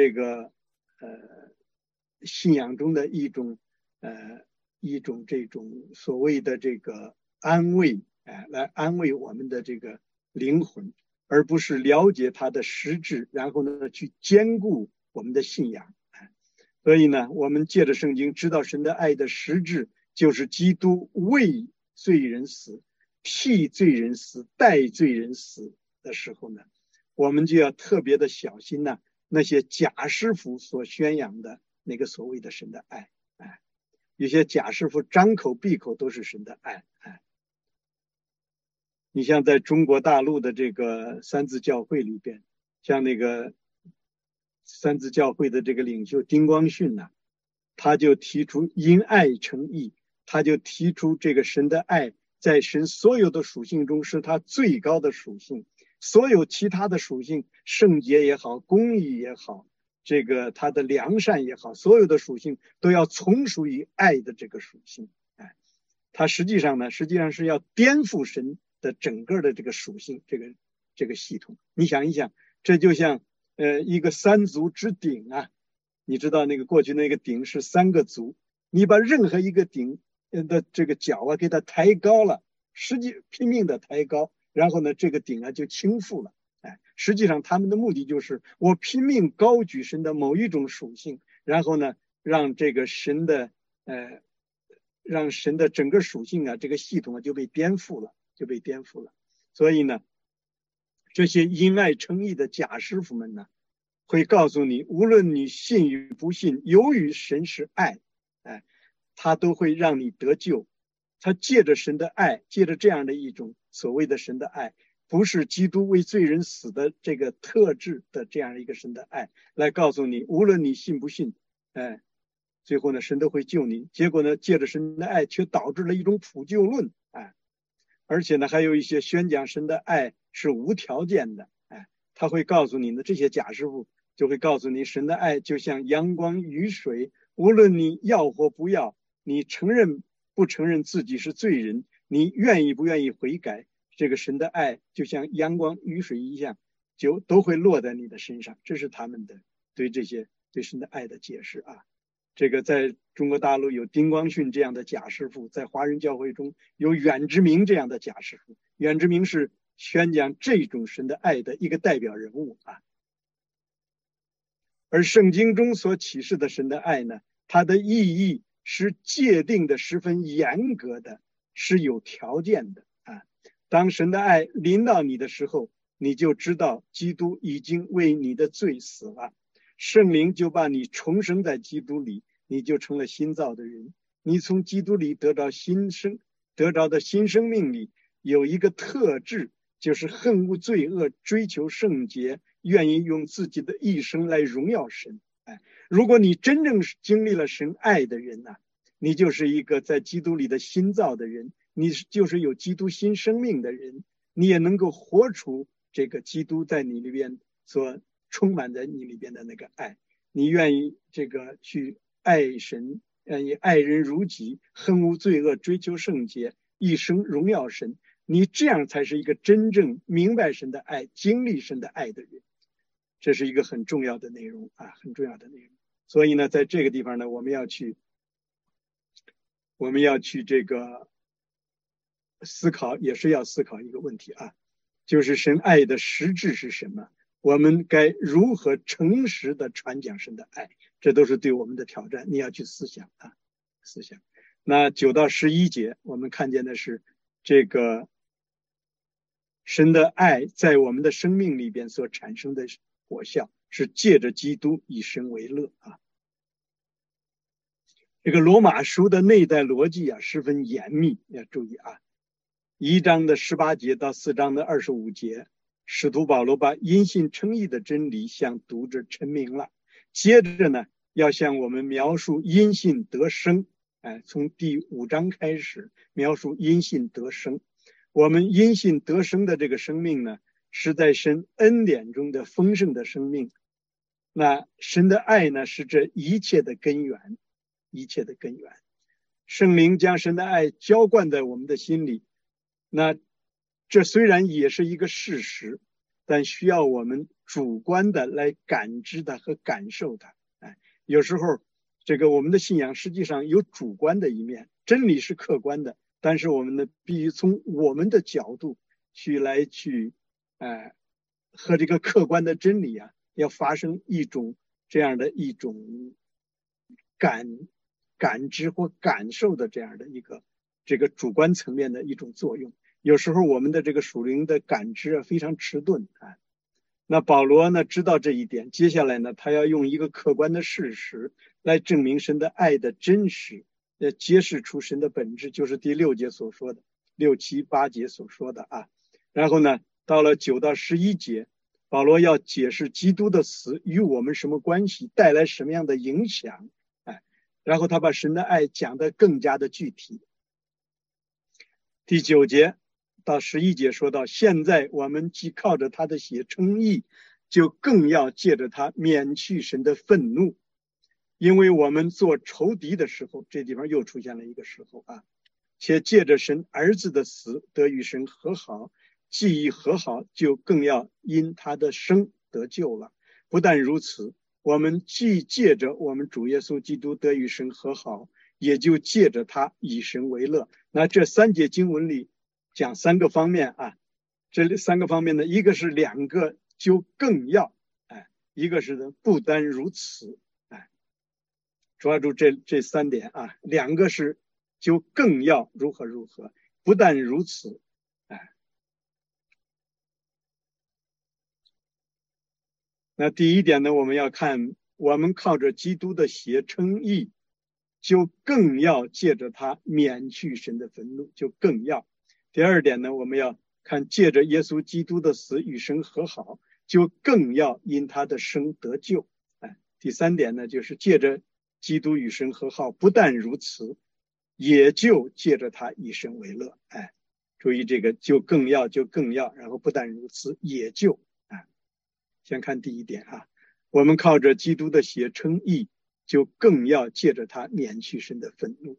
信仰中的一种这种所谓的安慰，来安慰我们的灵魂，而不是了解它的实质，然后呢去兼顾我们的信仰。所以呢，我们借着圣经知道神的爱的实质，就是基督为罪人死，替罪人死，代罪人死的时候呢，我们就要特别的小心呢，那些假师傅所宣扬的那个所谓的神的爱。有些假师傅张口闭口都是神的爱。你像在中国大陆的这个三自教会里边，像那个三自教会的这个领袖丁光训呢，他就提出因爱成义，他就提出这个神的爱在神所有的属性中是他最高的属性，所有其他的属性，圣洁也好，公义也好，他的良善也好，所有的属性都要从属于爱的这个属性。他实际上是要颠覆神的整个的这个属性，这个系统。你想一想，这就像一个三足之鼎啊，你知道那个过去那个鼎是3个足，你把任何一个鼎的这个脚啊给它抬高了，拼命的抬高，然后呢这个鼎啊就倾覆了。实际上他们的目的就是我拼命高举神的某一种属性，然后呢让让神的整个属性啊这个系统啊就被颠覆了。所以呢，这些因爱成义的假师傅们呢，会告诉你，无论你信与不信，由于神是爱，他都会让你得救。他借着神的爱，借着这样的一种所谓的神的爱，不是基督为罪人死的这个特质的这样一个神的爱，来告诉你，无论你信不信，最后呢，神都会救你。结果呢，借着神的爱，却导致了一种普救论，而且呢，还有一些宣讲神的爱是无条件的，他会告诉你的这些假师傅就会告诉你，神的爱就像阳光雨水，无论你要或不要，你承认不承认自己是罪人，你愿意不愿意悔改，这个神的爱就像阳光雨水一样，就都会落在你的身上。这是他们的对神的爱的解释啊。在中国大陆有丁光训这样的假师傅，在华人教会中有远之明这样的假师傅。远之明是宣讲这种神的爱的一个代表人物啊。而圣经中所启示的神的爱呢，它的意义是界定的十分严格的，是有条件的啊。当神的爱临到你的时候，你就知道基督已经为你的罪死了，圣灵就把你重生在基督里，你就成了新造的人。你从基督里得着的新生命里有一个特质，就是恨恶罪恶，追求圣洁，愿意用自己的一生来荣耀神。如果你真正经历了神爱的人呢，你就是一个在基督里的新造的人，你就是有基督新生命的人，你也能够活出这个基督在你里边所充满在你里边的那个爱。你愿意去爱神，愿意爱人如己，恨恶罪恶，追求圣洁，一生荣耀神。你这样才是一个真正明白神的爱，经历神的爱的人。这是一个很重要的内容啊，很重要的内容。所以呢，在这个地方呢，我们要去思考，也是要思考一个问题啊，就是神爱的实质是什么？我们该如何诚实的传讲神的爱？这都是对我们的挑战，你要去思想。那9到11节，我们看见的是神的爱在我们的生命里边所产生的果效，是借着基督以神为乐啊。罗马书的内在逻辑啊，十分严密，要注意啊。1章的18节到4章的25节，使徒保罗把因信称义的真理向读者陈明了。接着呢， 要向我们描述因信得生。从第5章开始描述因信得生。我们因信得生的这个生命呢，是在神恩典中的丰盛的生命。那神的爱呢，是这一切的根源，一切的根源。圣灵将神的爱浇灌在我们的心里，那这虽然也是一个事实，但需要我们主观的来感知它和感受它。有时候这个我们的信仰实际上有主观的一面，真理是客观的，但是我们呢必须从我们的角度去和这个客观的真理要发生一种这样的一种感知或感受的这样的一个这个主观层面的一种作用。有时候我们的这个属灵的感知非常迟钝。那保罗呢知道这一点，接下来呢他要用一个客观的事实来证明神的爱的真实，揭示出神的本质，就是第6节所说的，6、7、8节所说的然后呢到了9到11节，保罗要解释基督的死与我们什么关系，带来什么样的影响。然后他把神的爱讲得更加的具体。第9节到11节说到，现在我们既靠着他的血称义，就更要借着他免去神的愤怒，因为我们做仇敌的时候，这地方又出现了一个时候且借着神儿子的死得与神和好，既已和好，就更要因他的生得救了。不但如此，我们既借着我们主耶稣基督得与神和好，也就借着他以神为乐。那这3节经文里讲3个方面这3个方面呢，一个是2个就更要一个是不单如此抓住这3点2个是就更要如何如何，不但如此那第一点呢，我们要看我们靠着基督的血称义，就更要借着他免去神的愤怒，就更要。第二点呢，我们要看借着耶稣基督的死与神和好，就更要因他的生得救。第3点呢，就是借着基督与神和好，不但如此，也就借着他以神为乐。注意这个就更要，然后不但如此，也就先看第一点我们靠着基督的血称义，就更要借着他免去神的愤怒。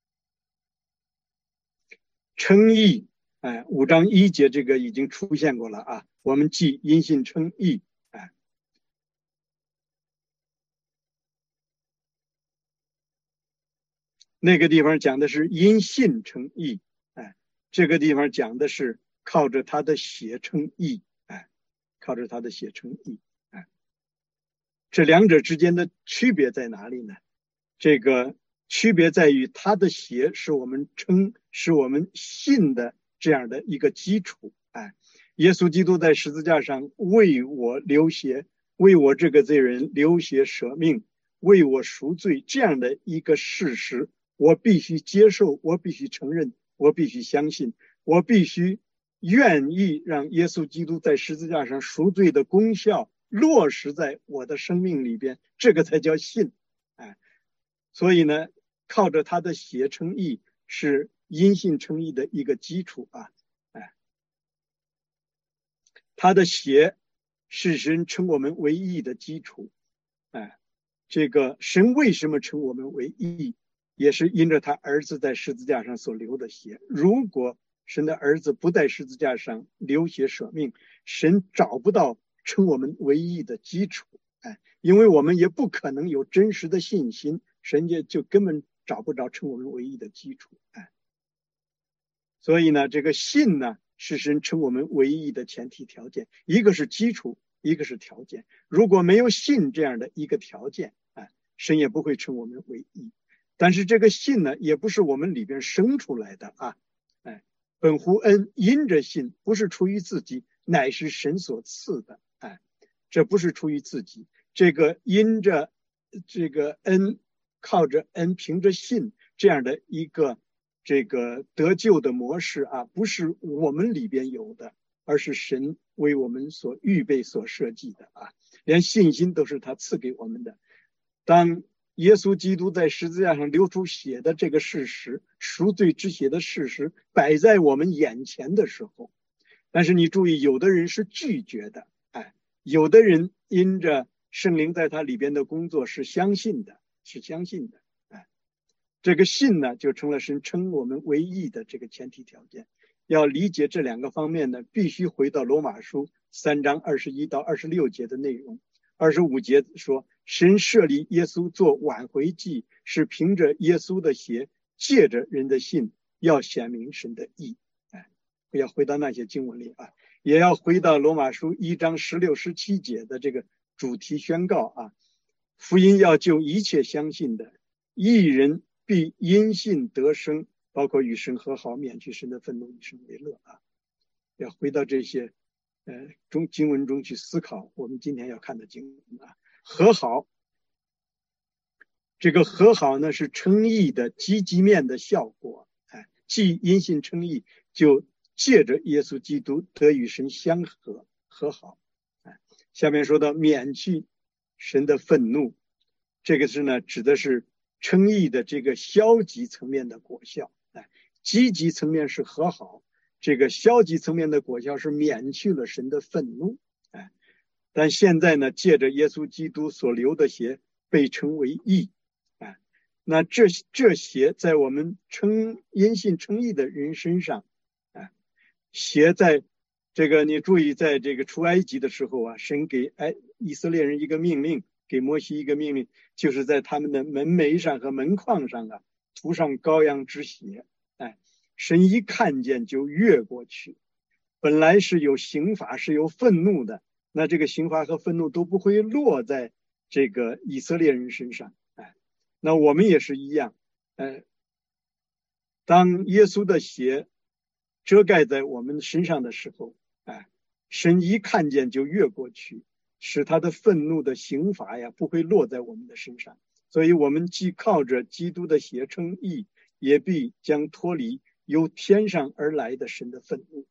称义5章1节这个已经出现过了我们既因信称义那个地方讲的是因信称义这个地方讲的是靠着他的血称义靠着他的血称义这2者之间的区别在哪里呢？这个区别在于他的血是我们信的这样的一个基础耶稣基督在十字架上为我流血，为我这个罪人流血舍命，为我赎罪，这样的一个事实我必须接受，我必须承认，我必须相信，我必须愿意让耶稣基督在十字架上赎罪的功效落实在我的生命里边，这个才叫信所以呢，靠着他的血称义是因信称义的一个基础他的血是神称我们为义的基础这个神为什么称我们为义，也是因着他儿子在十字架上所流的血。如果神的儿子不在十字架上流血舍命，神找不到称我们为义的基础因为我们也不可能有真实的信心，神就根本找不着称我们为义的基础所以呢，这个信呢是神称我们为义的前提条件，一个是基础，一个是条件。如果没有信这样的一个条件神也不会称我们为义。但是这个信呢，也不是我们里边生出来的本乎恩，因着信，不是出于自己，乃是神所赐的这不是出于自己，这个因着这个恩，靠着恩，凭着信这样的一个这个得救的模式不是我们里边有的，而是神为我们所预备所设计的连信心都是他赐给我们的。 当耶稣基督在十字架上流出血的这个事实，赎罪之血的事实摆在我们眼前的时候，但是你注意，有的人是拒绝的，有的人因着圣灵在他里边的工作是相信的，这个信呢，就成了神称我们为义的这个前提条件。要理解这两个方面呢，必须回到罗马书3章21到26节的内容。25节说，神设立耶稣做挽回祭，是凭着耶稣的血，借着人的信，要显明神的义。要回到那些经文里啊，也要回到罗马书1章16、17节的这个主题宣告啊，福音要救一切相信的，义人必因信得生，包括与神和好，免去神的愤怒，以神为乐啊。要回到这些经文中去思考我们今天要看的经文啊。和好，这个和好呢是称义的积极面的效果，既因信称义，就借着耶稣基督得与神相和好。下面说到免去神的愤怒，这个是呢指的是称义的这个消极层面的果效，积极层面是和好，这个消极层面的果效是免去了神的愤怒。但现在呢，借着耶稣基督所流的血被称为义，那这血在我们因信称义的人身上，血在这个你注意，在这个出埃及的时候啊，神给以色列人一个命令，给摩西一个命令，就是在他们的门楣上和门框上啊涂上羔羊之血。神一看见就越过去，本来是有刑罚是有愤怒的，那这个刑罚和愤怒都不会落在这个以色列人身上。那我们也是一样，当耶稣的血遮盖在我们身上的时候，神一看见就越过去，使他的愤怒的刑罚呀不会落在我们的身上。所以我们既靠着基督的血称义，也必将脱离由天上而来的神的愤怒。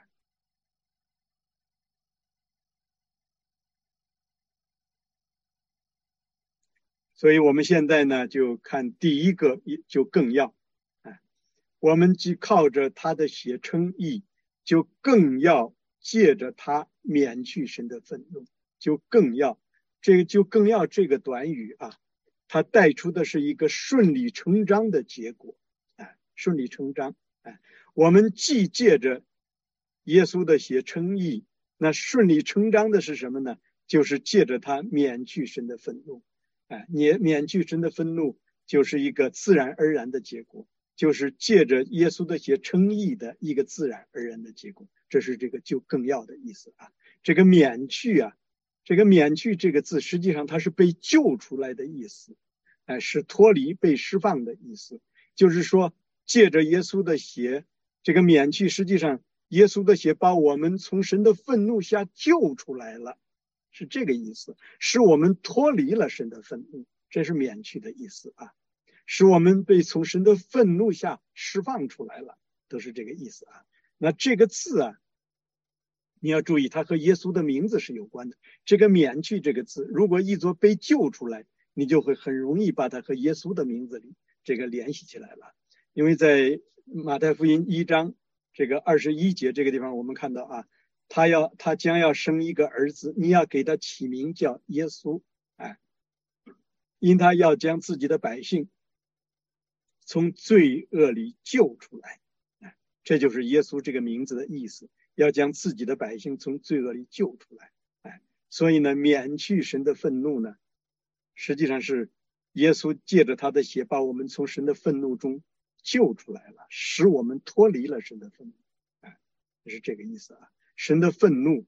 所以我们现在呢就看第一个，就更要，我们既靠着他的血称义，就更要借着他免去神的愤怒。就更要这个短语啊，它带出的是一个顺理成章的结果。顺理成章，我们既借着耶稣的血称义，那顺理成章的是什么呢？就是借着他免去神的愤怒。免去神的愤怒就是一个自然而然的结果，就是借着耶稣的血称义的一个自然而然的结果。这是这个就更要的意思啊。这个免去啊，这个免去这个字实际上它是被救出来的意思，是脱离被释放的意思。就是说借着耶稣的血，这个免去实际上耶稣的血把我们从神的愤怒下救出来了，是这个意思，使我们脱离了神的愤怒，这是免去的意思啊。使我们被从神的愤怒下释放出来了，都是这个意思啊。那这个字啊，你要注意，它和耶稣的名字是有关的。这个免去这个字，如果译作被救出来，你就会很容易把它和耶稣的名字里这个联系起来了。因为在马太福音1章这个21节这个地方，我们看到啊，他将要生一个儿子，你要给他起名叫耶稣，因他要将自己的百姓从罪恶里救出来。这就是耶稣这个名字的意思，要将自己的百姓从罪恶里救出来。所以呢，免去神的愤怒呢，实际上是耶稣借着他的血把我们从神的愤怒中救出来了，使我们脱离了神的愤怒。是这个意思啊。神的愤怒，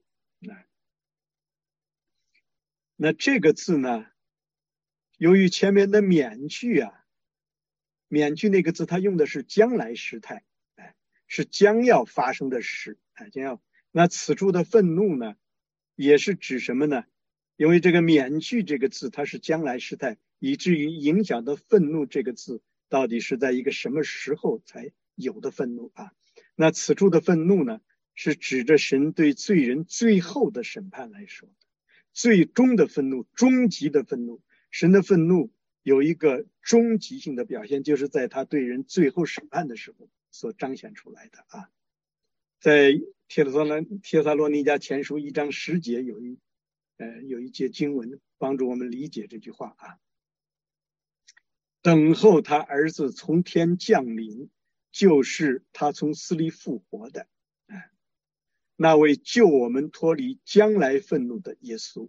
那这个字呢，由于前面的免去啊，免去那个字它用的是将来时态，是将要发生的事，那此处的愤怒呢，也是指什么呢？因为这个免去这个字它是将来时态，以至于影响的愤怒这个字到底是在一个什么时候才有的愤怒啊？那此处的愤怒呢，是指着神对罪人最后的审判来说的，最终的愤怒，终极的愤怒， 神的愤怒有一个终极性的表现，就是在他对人最后审判的时候所彰显出来的啊。在帖撒罗尼迦前书1章10节有一节经文帮助我们理解这句话啊。等候他儿子从天降临，就是他从死里复活的，那位救我们脱离将来愤怒的耶稣。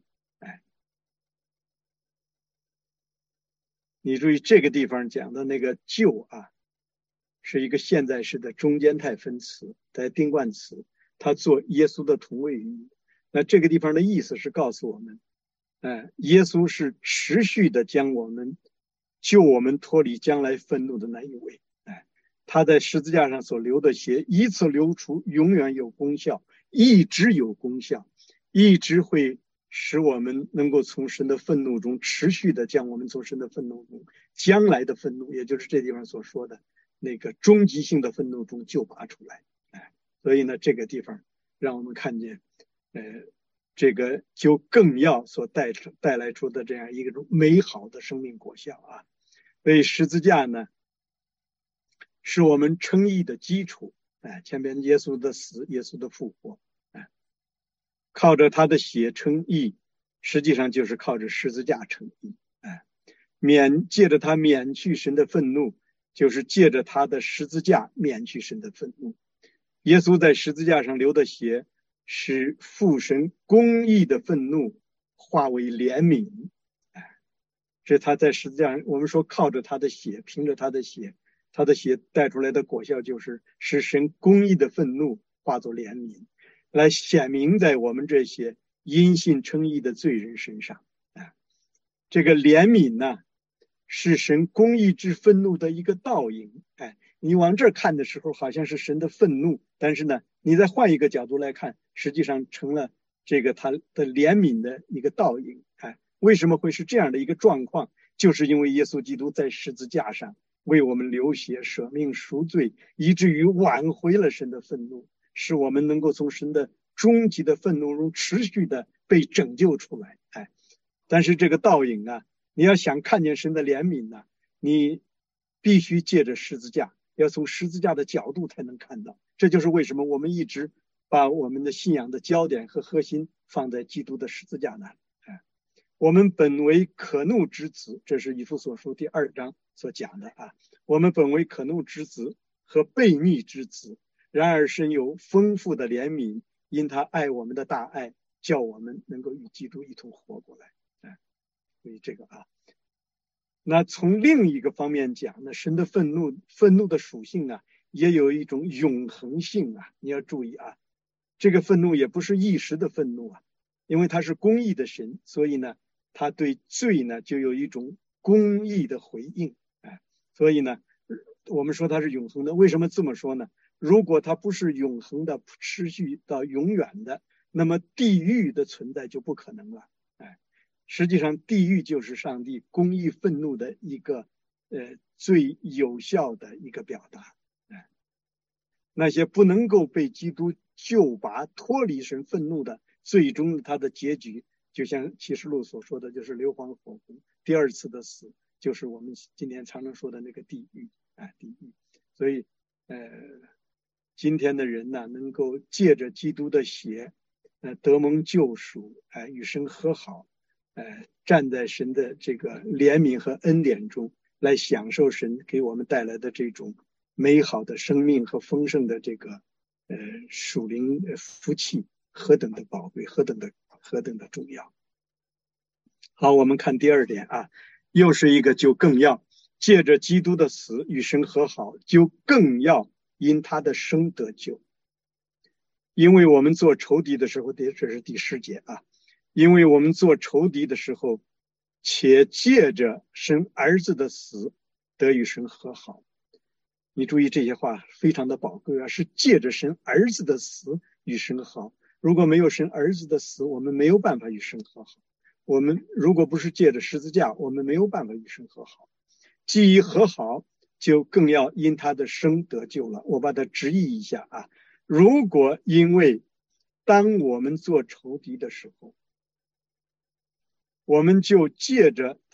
你注意这个地方讲的那个救啊，是一个现在式的中间态分词，在定冠词，它做耶稣的同位语。那这个地方的意思是告诉我们，耶稣是持续的将我们救我们脱离将来愤怒的那一位。他在十字架上所流的血一次流出，永远有功效，一直有功效，一直会使我们能够从神的愤怒中持续的将我们从神的愤怒中将来的愤怒，也就是这地方所说的那个终极性的愤怒中救拔出来。所以呢，这个地方让我们看见这个就更要所带来出的这样一个美好的生命果效啊。所以十字架呢是我们称义的基础。前边耶稣的死，耶稣的复活，靠着他的血称义，实际上就是靠着十字架称义。借着他免去神的愤怒，就是借着他的十字架免去神的愤怒。耶稣在十字架上流的血，使父神公义的愤怒化为怜悯。这他在十字架上，我们说靠着他的血，凭着他的血，他的血带出来的果效就是使神公义的愤怒化作怜悯，来显明在我们这些因信称义的罪人身上。这个怜悯呢，是神公义之愤怒的一个倒影。你往这看的时候好像是神的愤怒，但是呢，你再换一个角度来看，实际上成了这个他的怜悯的一个倒影。为什么会是这样的一个状况？就是因为耶稣基督在十字架上为我们流血舍命赎罪，以至于挽回了神的愤怒，使我们能够从神的终极的愤怒中持续的被拯救出来。但是这个倒影啊，你要想看见神的怜悯呢，你必须借着十字架，要从十字架的角度才能看到。这就是为什么我们一直把我们的信仰的焦点和核心放在基督的十字架那里。我们本为可怒之子，这是以弗所书第2章所讲的啊。我们本为可怒之子和悖逆之子，然而神有丰富的怜悯，因他爱我们的大爱，叫我们能够与基督一同活过来。所以这个啊，那从另一个方面讲呢，神的愤怒的属性啊，也有一种永恒性啊。你要注意啊，这个愤怒也不是一时的愤怒啊，因为他是公义的神，所以呢，他对罪呢就有一种公义的回应。所以呢，我们说他是永恒的。为什么这么说呢？如果他不是永恒的持续到永远的，那么地狱的存在就不可能了。实际上地狱就是上帝公义愤怒的一个最有效的一个表达。那些不能够被基督救拔脱离神愤怒的，最终他的结局就像启示录所说的，就是硫磺火湖，第二次的死就是我们今天常常说的那个地狱。地狱。所以今天的人呢，能够借着基督的血得蒙救赎，与神和好，站在神的这个怜悯和恩典中，来享受神给我们带来的这种美好的生命和丰盛的这个属灵福气，何等的宝贵，何等的重要。好，我们看第二点啊，又是一个就更要借着基督的死与神和好，就更要因他的生得救。因为我们做仇敌的时候，这是第10节啊，因为我们做仇敌的时候，且借着神儿子的死得与神和好。你注意这些话非常的宝贵啊，是借着神儿子的死与神和好。如果没有神儿子的死，我们没有办法与神和好。我们如果不是借着十字架，我们没有办法与神和好。既已和好，就更要因他的生得救了。我把它直译一下啊，如果因为当我们做仇敌的时候，我们就借着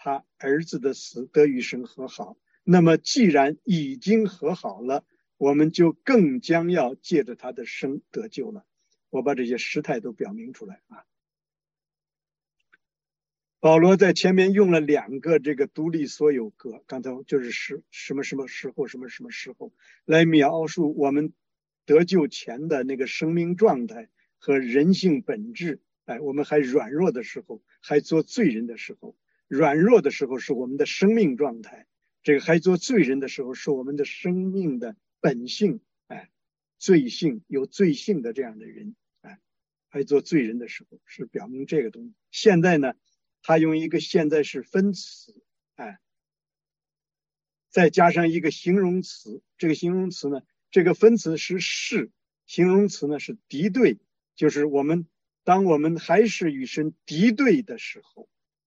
他儿子的死得与神和好。那么既然已经和好了，我们就更将要借着他的生得救了。我把这些时态都表明出来啊。保罗在前面用了2个这个独立所有格，刚才就是什么什么时候什么什么时候，来描述我们得救前的那个生命状态和人性本质。我们还软弱的时候，还做罪人的时候，软弱的时候是我们的生命状态，这个还做罪人的时候是我们的生命的本性，罪性，有罪性的这样的人，还做罪人的时候是表明这个东西。现在呢，他用一个现在式分词，再加上一个形容词，这个形容词呢，这个分词是，形容词呢是敌对，就是当我们还是与神敌对的时候，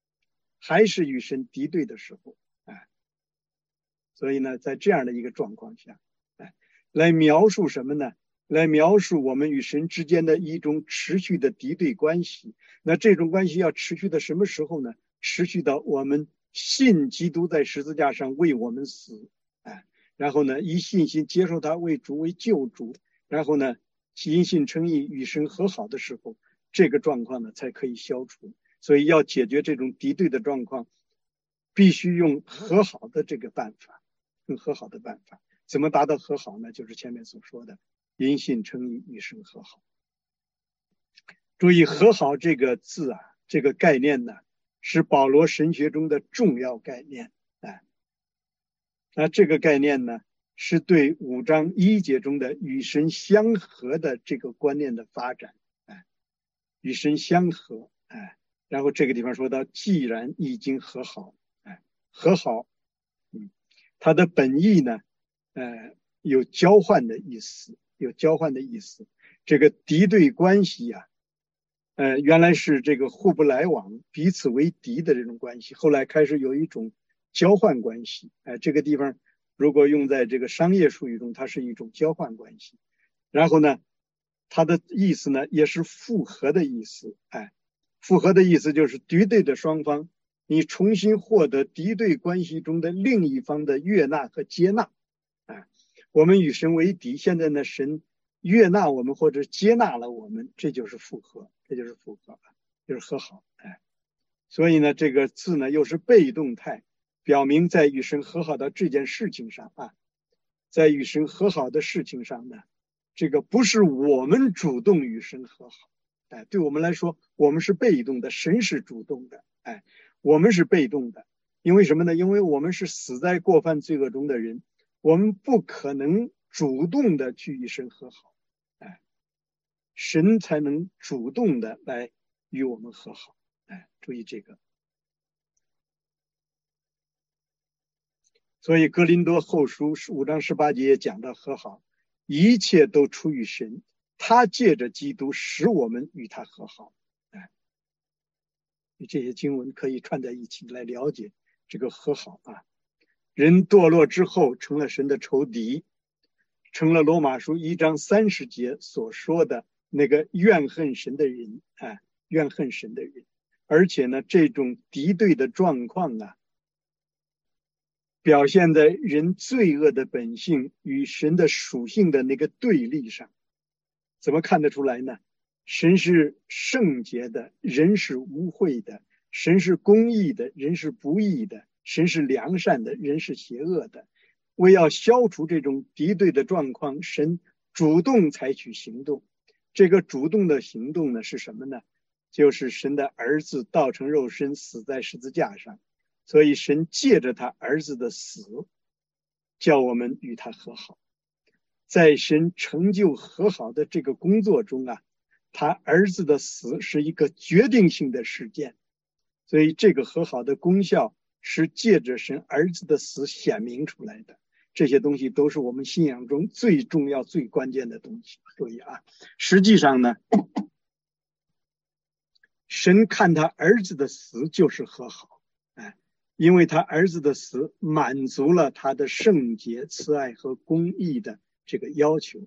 所以呢，在这样的一个状况下，来描述什么呢？来描述我们与神之间的一种持续的敌对关系。那这种关系要持续到什么时候呢？持续到我们信基督在十字架上为我们死，然后呢，以信心接受他为主为救主，然后呢，因信称义与神和好的时候，这个状况呢才可以消除。所以要解决这种敌对的状况，必须用和好的这个办法，用和好的办法。怎么达到和好呢？就是前面所说的因信称义与神和好。注意和好这个字啊，这个概念呢，是保罗神学中的重要概念。那这个概念呢，是对5章1节中的与神相合的这个观念的发展。与神相合，然后这个地方说到既然已经和好，和好，它的本意呢，有交换的意思，这个敌对关系啊，原来是这个互不来往，彼此为敌的这种关系，后来开始有一种交换关系。这个地方如果用在这个商业术语中，它是一种交换关系。然后呢，它的意思呢也是复合的意思。复合的意思就是敌对的双方，你重新获得敌对关系中的另一方的悦纳和接纳。我们与神为敌，现在呢，神悦纳我们或者接纳了我们，这就是复合，就是和好。所以呢，这个字呢又是被动态，表明在与神和好的这件事情上在与神和好的事情上呢，这个不是我们主动与神和好。对我们来说，我们是被动的，神是主动的。我们是被动的，因为什么呢？因为我们是死在过犯罪恶中的人，我们不可能主动的去与神和好，神才能主动的来与我们和好。注意这个。所以哥林多后书5章18节也讲到和好，一切都出于神，他借着基督使我们与他和好。这些经文可以串在一起来了解这个和好。人堕落之后成了神的仇敌，成了罗马书1章30节所说的那个怨恨神的人。怨恨神的人，而且呢，这种敌对的状况表现在人罪恶的本性与神的属性的那个对立上。怎么看得出来呢？神是圣洁的，人是污秽的；神是公义的，人是不义的；神是良善的，人是邪恶的。为要消除这种敌对的状况，神主动采取行动。这个主动的行动呢，是什么呢？就是神的儿子道成肉身，死在十字架上。所以神借着他儿子的死，叫我们与他和好。在神成就和好的这个工作中他儿子的死是一个决定性的事件。所以这个和好的功效是借着神儿子的死显明出来的。这些东西都是我们信仰中最重要最关键的东西。注意实际上呢，神看他儿子的死就是和好，因为他儿子的死满足了他的圣洁、慈爱和公义的这个要求。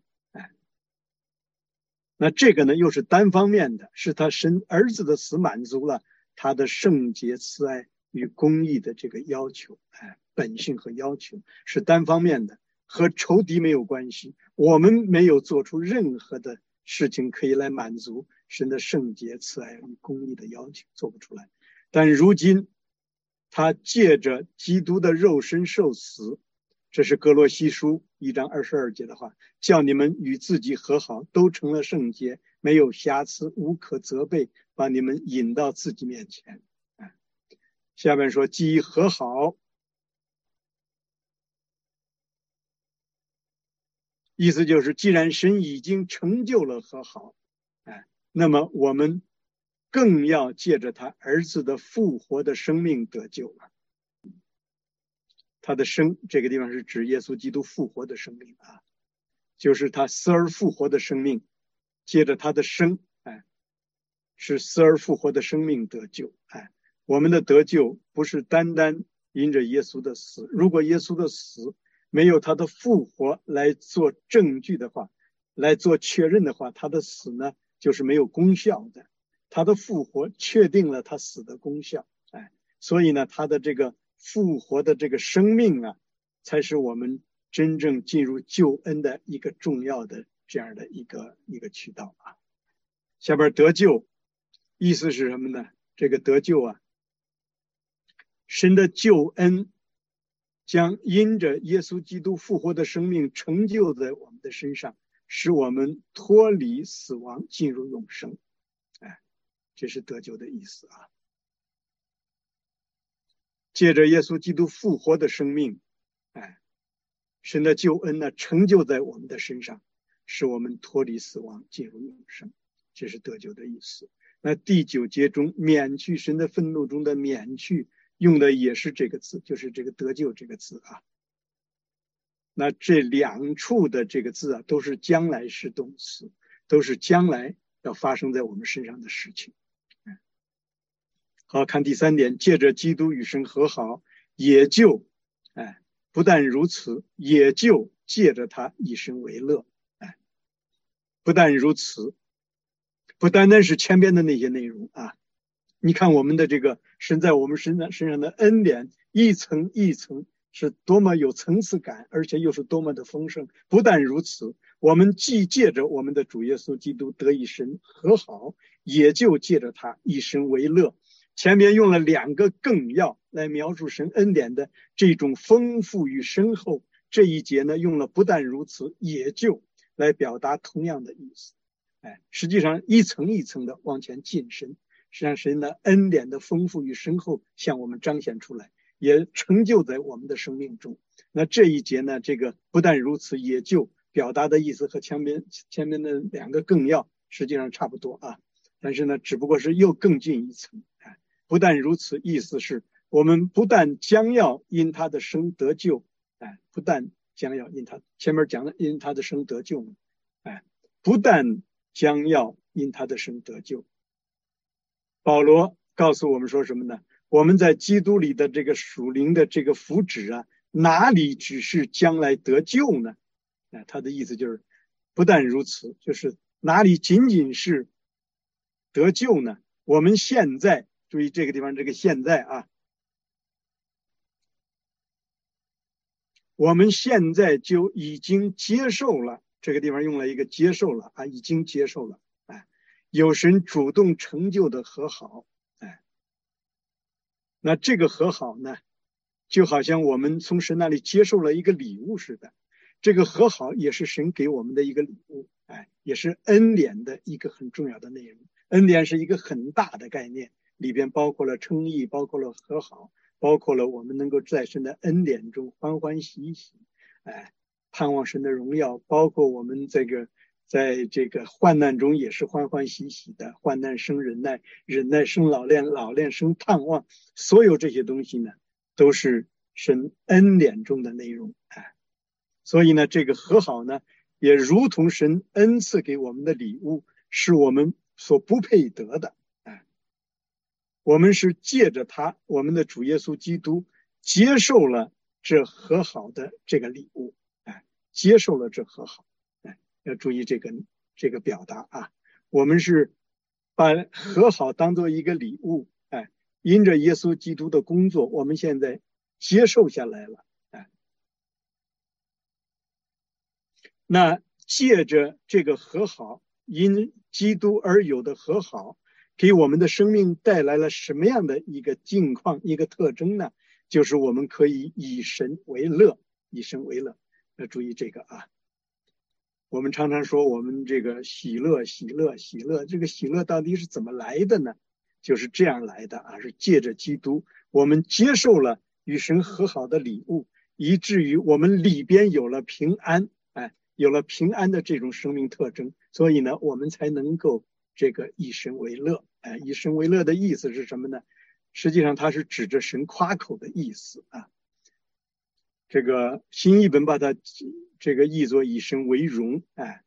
那这个呢又是单方面的，是他神儿子的死满足了他的圣洁、慈爱与公义的这个要求，本性和要求是单方面的，和仇敌没有关系。我们没有做出任何的事情可以来满足神的圣洁、慈爱与公义的要求，做不出来。但如今他借着基督的肉身受死，这是哥罗西书1章22节的话，叫你们与自己和好，都成了圣洁，没有瑕疵，无可责备，把你们引到自己面前。下面说既和好，意思就是既然神已经成就了和好，那么我们更要借着他儿子的复活的生命得救了。他的生这个地方是指耶稣基督复活的生命就是他死而复活的生命，借着他的生，是死而复活的生命得救。我们的得救不是单单因着耶稣的死，如果耶稣的死没有他的复活来做证据的话，来做确认的话，他的死呢就是没有功效的。他的复活确定了他死的功效，所以呢，他的这个复活的这个生命才是我们真正进入救恩的一个重要的这样的一个渠道下边得救意思是什么呢？这个得救神的救恩将因着耶稣基督复活的生命成就在我们的身上，使我们脱离死亡，进入永生。这是得救的意思借着耶稣基督复活的生命，神的救恩呢成就在我们的身上，使我们脱离死亡，进入永生。这是得救的意思。那第9节中免去神的愤怒中的免去，用的也是这个字，就是这个得救这个字那这两处的这个字都是将来式动词，都是将来要发生在我们身上的事情。好，看第3点，借着基督与神和好，也就不但如此，也就借着他以神为乐。不但如此，不单单是前边的那些内容你看我们的这个神在我们身上的恩典一层一层是多么有层次感，而且又是多么的丰盛。不但如此，我们既借着我们的主耶稣基督得以神和好，也就借着他以神为乐。前面用了2个更要来描述神恩典的这种丰富与深厚，这一节呢用了不但如此，也就来表达同样的意思。实际上一层一层的往前进深，实际上神的恩典的丰富与深厚向我们彰显出来，也成就在我们的生命中。那这一节呢，这个不但如此，也就表达的意思和前面的2个更要实际上差不多但是呢，只不过是又更进一层。不但如此，意思是我们不但将要因他的生得救，不但将要因他前面讲的因他的生得救不但将要因他的生得救。保罗告诉我们说什么呢？我们在基督里的这个属灵的这个福祉哪里只是将来得救呢？他的意思就是不但如此，就是哪里仅仅是得救呢？我们现在注意这个地方，这个现在我们现在就已经接受了，这个地方用了一个接受了已经接受了有神主动成就的和好。那这个和好呢，就好像我们从神那里接受了一个礼物似的。这个和好也是神给我们的一个礼物，也是恩典的一个很重要的内容。恩典是一个很大的概念，里边包括了称义，包括了和好，包括了我们能够在神的恩典中欢欢喜喜，盼望神的荣耀，包括我们在这个患难中也是欢欢喜喜的，患难生忍耐，忍耐生老练，老练生盼望。所有这些东西呢，都是神恩典中的内容。所以呢，这个和好呢，也如同神恩赐给我们的礼物，是我们所不配得的。我们是借着他，我们的主耶稣基督接受了这和好的这个礼物，接受了这和好。要注意这个表达我们是把和好当做一个礼物， 因着耶稣基督的工作，我们现在接受下来了。那借着这个和好，因基督而有的和好，给我们的生命带来了什么样的一个境况、一个特征呢？就是我们可以以神为乐，以神为乐。要注意这个啊！我们常常说我们这个喜乐，这个喜乐到底是怎么来的呢？就是这样来的啊，是借着基督，我们接受了与神和好的礼物，以至于我们里边有了平安，有了平安的这种生命特征，所以呢，我们才能够这个以神为乐。以神为乐的意思是什么呢？实际上它是指着神夸口的意思啊。这个新译本把它这个译作以神为荣。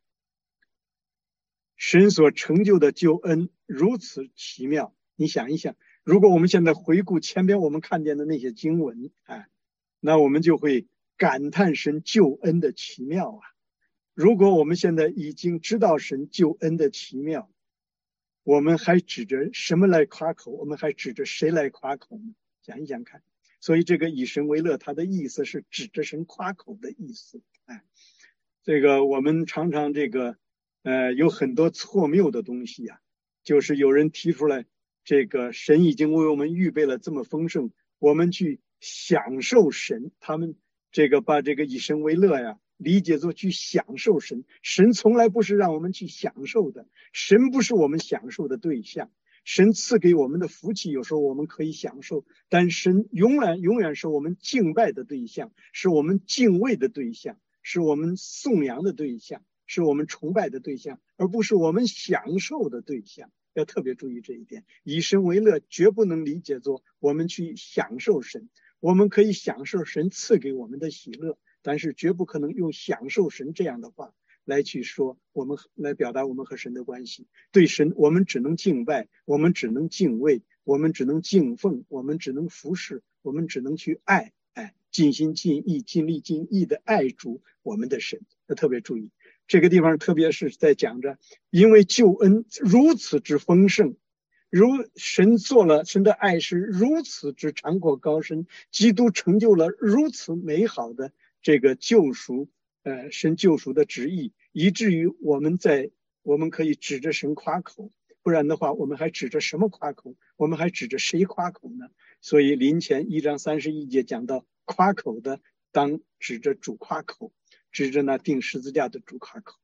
神所成就的救恩如此奇妙，你想一想，如果我们现在回顾前边我们看见的那些经文，那我们就会感叹神救恩的奇妙啊。如果我们现在已经知道神救恩的奇妙，我们还指着什么来夸口？我们还指着谁来夸口呢？想一想看。所以这个以神为乐，它的意思是指着神夸口的意思。这个我们常常这个有很多错谬的东西啊，就是有人提出来，这个神已经为我们预备了这么丰盛，我们去享受神，他们这个把这个以神为乐呀理解作去享受神。神从来不是让我们去享受的，神不是我们享受的对象。神赐给我们的福气，有时候我们可以享受，但神永远是我们敬拜的对象，是我们敬畏的对象，是我们颂扬的对象，是我们崇拜的对象，而不是我们享受的对象。要特别注意这一点，以神为乐绝不能理解作我们去享受神。我们可以享受神赐给我们的喜乐，但是绝不可能用享受神这样的话来去说，我们来表达我们和神的关系。对神，我们只能敬拜，我们只能敬畏，我们只能敬奉，我们只能服侍，我们只能去爱，尽心尽意、尽力尽意的爱主我们的神。要特别注意这个地方，特别是在讲着，因为救恩如此之丰盛，如神做了，神的爱是如此之长阔高深，基督成就了如此美好的这个救赎。神救赎的旨意，以至于我们可以指着神夸口，不然的话我们还指着什么夸口？我们还指着谁夸口呢？所以林前1章31节讲到，夸口的当指着主夸口，指着那钉十字架的主夸口。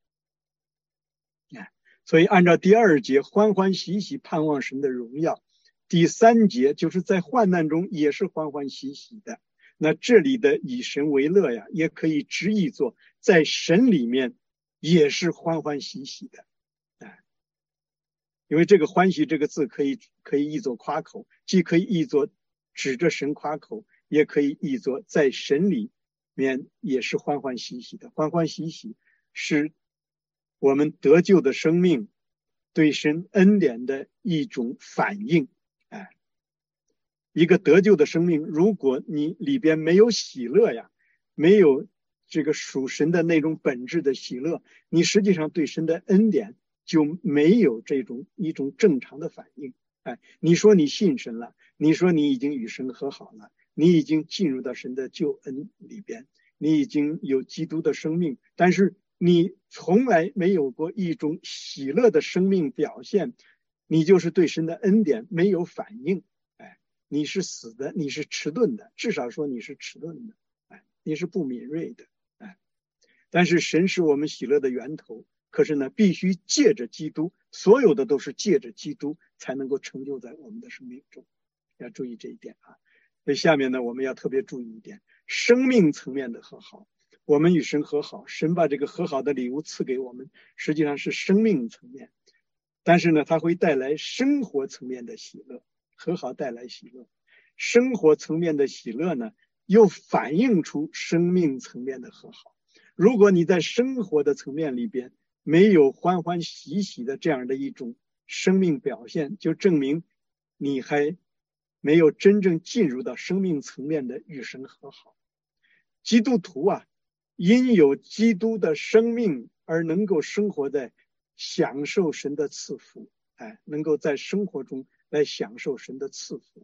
所以按照第2节欢欢喜喜盼望神的荣耀，第3节就是在患难中也是欢欢喜喜的。那这里的以神为乐呀，也可以直译作在神里面也是欢欢喜喜的。因为这个欢喜这个字可以译作夸口，既可以译作指着神夸口，也可以译作在神里面也是欢欢喜喜的。欢欢喜喜是我们得救的生命对神恩典的一种反应。一个得救的生命，如果你里边没有喜乐呀，没有这个属神的那种本质的喜乐，你实际上对神的恩典就没有一种正常的反应。你说你信神了，你说你已经与神和好了，你已经进入到神的救恩里边，你已经有基督的生命，但是你从来没有过一种喜乐的生命表现，你就是对神的恩典没有反应。你是死的，你是迟钝的，至少说你是迟钝的，你是不敏锐的。但是神是我们喜乐的源头，可是呢，必须借着基督，所有的都是借着基督才能够成就在我们的生命中。要注意这一点啊。所以下面呢，我们要特别注意一点，生命层面的和好，我们与神和好，神把这个和好的礼物赐给我们，实际上是生命层面，但是呢，它会带来生活层面的喜乐。和好带来喜乐，生活层面的喜乐呢，又反映出生命层面的和好。如果你在生活的层面里边没有欢欢喜喜的这样的一种生命表现，就证明你还没有真正进入到生命层面的与神和好。基督徒啊，因有基督的生命而能够生活在享受神的赐福，能够在生活中来享受神的赐福。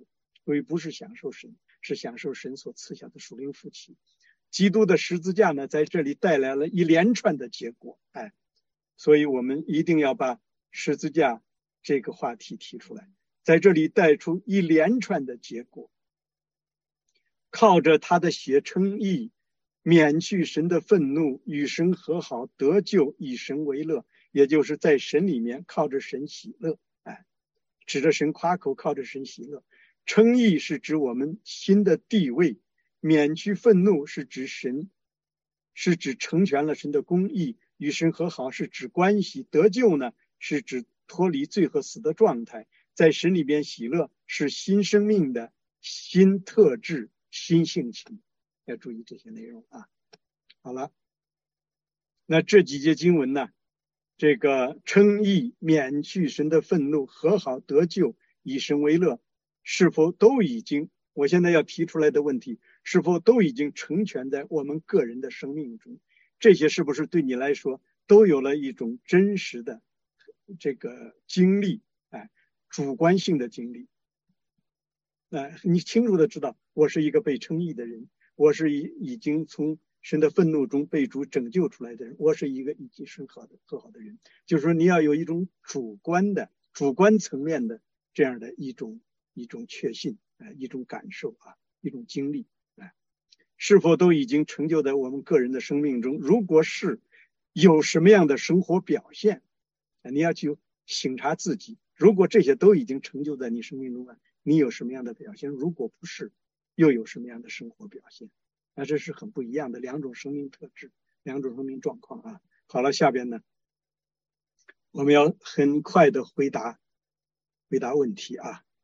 所以不是享受神，是享受神所赐下的属灵福气。基督的十字架呢，在这里带来了一连串的结果，所以我们一定要把十字架这个话题提出来，在这里带出一连串的结果。靠着他的血称义，免去神的愤怒，与神和好，得救，以神为乐，也就是在神里面靠着神喜乐，指着神夸口，靠着神喜乐。称义是指我们新的地位，免去愤怒是指神，是指成全了神的公义，与神和好是指关系，得救呢是指脱离罪和死的状态，在神里边喜乐是新生命的新特质、新性情，要注意这些内容啊。好了，那这几节经文呢，这个称义、免去神的愤怒、和好、得救、以神为乐，是否都已经，我现在要提出来的问题，是否都已经成全在我们个人的生命中？这些是不是对你来说都有了一种真实的这个经历，主观性的经历？你清楚的知道，我是一个被称义的人，我是已经从神的愤怒中被主拯救出来的人，我是一个已经是和好的人。就是说，你要有一种主观层面的这样的一种确信，一种感受一种经历，是否都已经成就在我们个人的生命中？如果是，有什么样的生活表现？你要去省察自己。如果这些都已经成就在你生命中了，你有什么样的表现？如果不是，又有什么样的生活表现？这是很不一样的两种生命特质，两种生命状况好了，下边呢，我们要很快的回答问题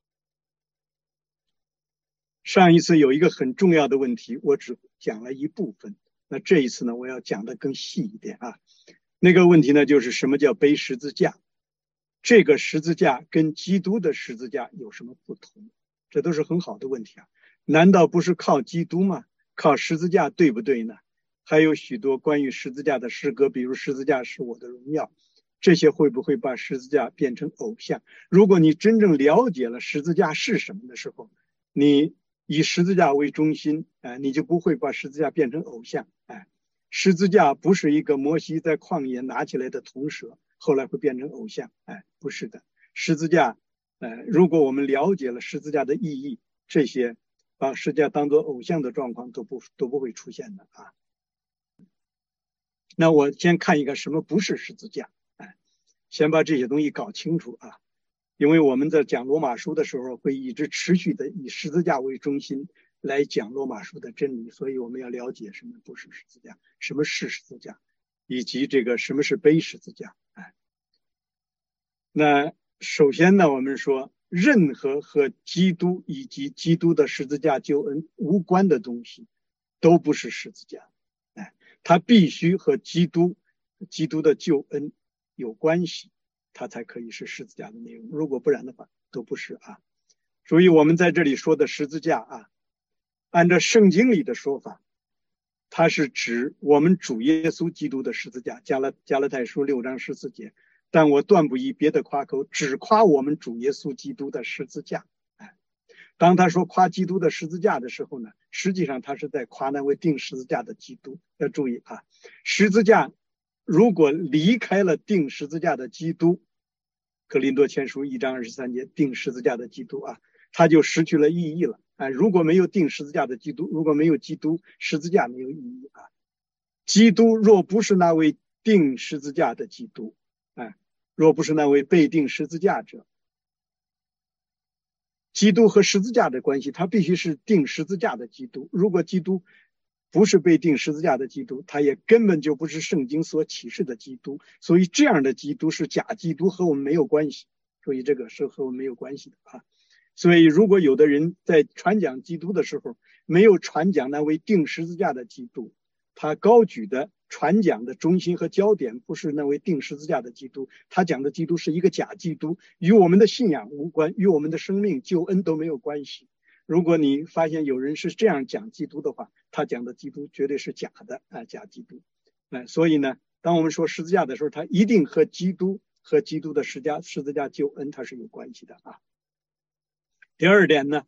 上一次有一个很重要的问题，我只讲了一部分，那这一次呢，我要讲的更细一点那个问题呢，就是什么叫背十字架？这个十字架跟基督的十字架有什么不同？这都是很好的问题难道不是靠基督吗？靠十字架对不对呢？还有许多关于十字架的诗歌，比如十字架是我的荣耀，这些会不会把十字架变成偶像？如果你真正了解了十字架是什么的时候，你以十字架为中心，你就不会把十字架变成偶像。十字架不是一个摩西在旷野拿起来的铜蛇，后来会变成偶像，不是的。十字架，如果我们了解了十字架的意义，这些把十字架当作偶像的状况都不会出现的那我先看一个什么不是十字架，先把这些东西搞清楚因为我们在讲罗马书的时候，会一直持续的以十字架为中心来讲罗马书的真理，所以我们要了解什么不是十字架，什么是十字架，以及这个什么是背十字架。那首先呢，我们说任何和基督以及基督的十字架救恩无关的东西都不是十字架，它必须和基督的救恩有关系，它才可以是十字架的内容，如果不然的话都不是所以我们在这里说的十字架按照圣经里的说法，它是指我们主耶稣基督的十字架。加拉太书6章14节，但我断不以别的夸口，只夸我们主耶稣基督的十字架。当他说夸基督的十字架的时候呢，实际上他是在夸那位钉十字架的基督。要注意十字架如果离开了钉十字架的基督，哥林多前书1章23节，钉十字架的基督他就失去了意义了。如果没有钉十字架的基督，如果没有基督，十字架没有意义基督若不是那位钉十字架的基督，若不是那位被钉十字架者，基督和十字架的关系，他必须是钉十字架的基督。如果基督不是被钉十字架的基督，他也根本就不是圣经所启示的基督。所以这样的基督是假基督，和我们没有关系。所以这个是和我们没有关系的所以如果有的人在传讲基督的时候没有传讲那位钉十字架的基督，他高举的传讲的中心和焦点不是那位钉十字架的基督，他讲的基督是一个假基督，与我们的信仰无关，与我们的生命救恩都没有关系。如果你发现有人是这样讲基督的话，他讲的基督绝对是假的假基督。所以呢，当我们说十字架的时候，他一定和基督的十字架救恩它是有关系的第二点呢，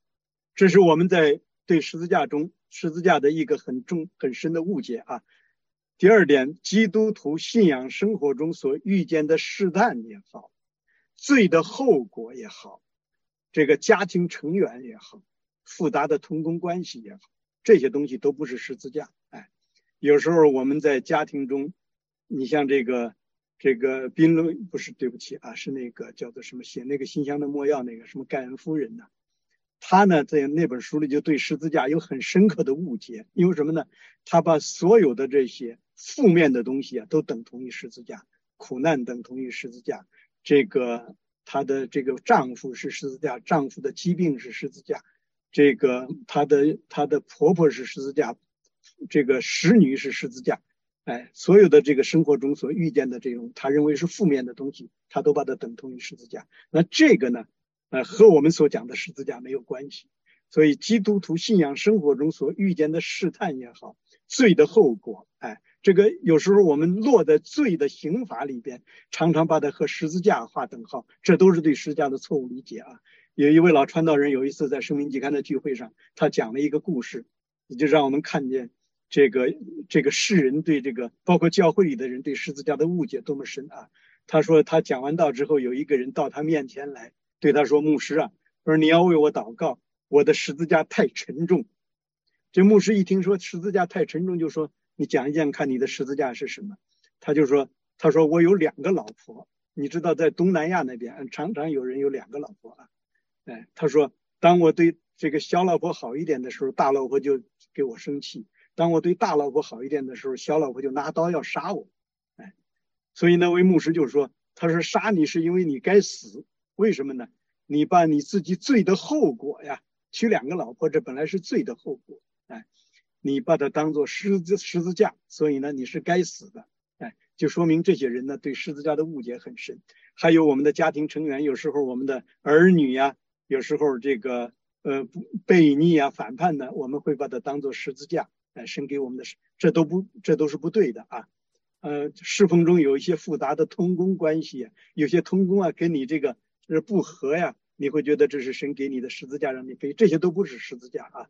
这是我们在对十字架的一个很深的误解啊。第二点，基督徒信仰生活中所遇见的试探也好，罪的后果也好，这个家庭成员也好，复杂的同工关系也好，这些东西都不是十字架。有时候我们在家庭中，你像这个宾论，不是，对不起啊，是那个叫做什么，写那个馨香的没药那个什么盖恩夫人呢，他呢在那本书里就对十字架有很深刻的误解。因为什么呢？他把所有的这些负面的东西啊都等同于十字架，苦难等同于十字架，这个她的这个丈夫是十字架，丈夫的疾病是十字架，这个她的婆婆是十字架，这个使女是十字架。所有的这个生活中所遇见的这种他认为是负面的东西，他都把它等同于十字架。那这个呢，和我们所讲的十字架没有关系。所以基督徒信仰生活中所遇见的试探也好，罪的后果，这个有时候我们落在罪的刑罚里边，常常把它和十字架划等号，这都是对十字架的错误理解啊。有一位老传道人有一次在生命季刊的聚会上，他讲了一个故事，就让我们看见这个世人对这个，包括教会里的人对十字架的误解多么深啊。他说他讲完道之后，有一个人到他面前来对他说，牧师啊，说你要为我祷告，我的十字架太沉重。这牧师一听说十字架太沉重，就说你讲一讲看你的十字架是什么。他说我有2个老婆。你知道在东南亚那边常常有人有2个老婆啊。他说当我对这个小老婆好一点的时候，大老婆就给我生气，当我对大老婆好一点的时候，小老婆就拿刀要杀我。所以那位牧师就说，他说杀你是因为你该死。为什么呢？你把你自己罪的后果呀，娶2个老婆，这本来是罪的后果。你把它当作十字架，所以呢你是该死的。就说明这些人呢对十字架的误解很深。还有我们的家庭成员，有时候我们的儿女呀，有时候这个悖逆啊反叛呢，我们会把它当作十字架，神给我们的，这都是不对的啊。侍奉中有一些复杂的同工关系，有些同工啊跟你这个不合呀，你会觉得这是神给你的十字架让你背，这些都不是十字架啊。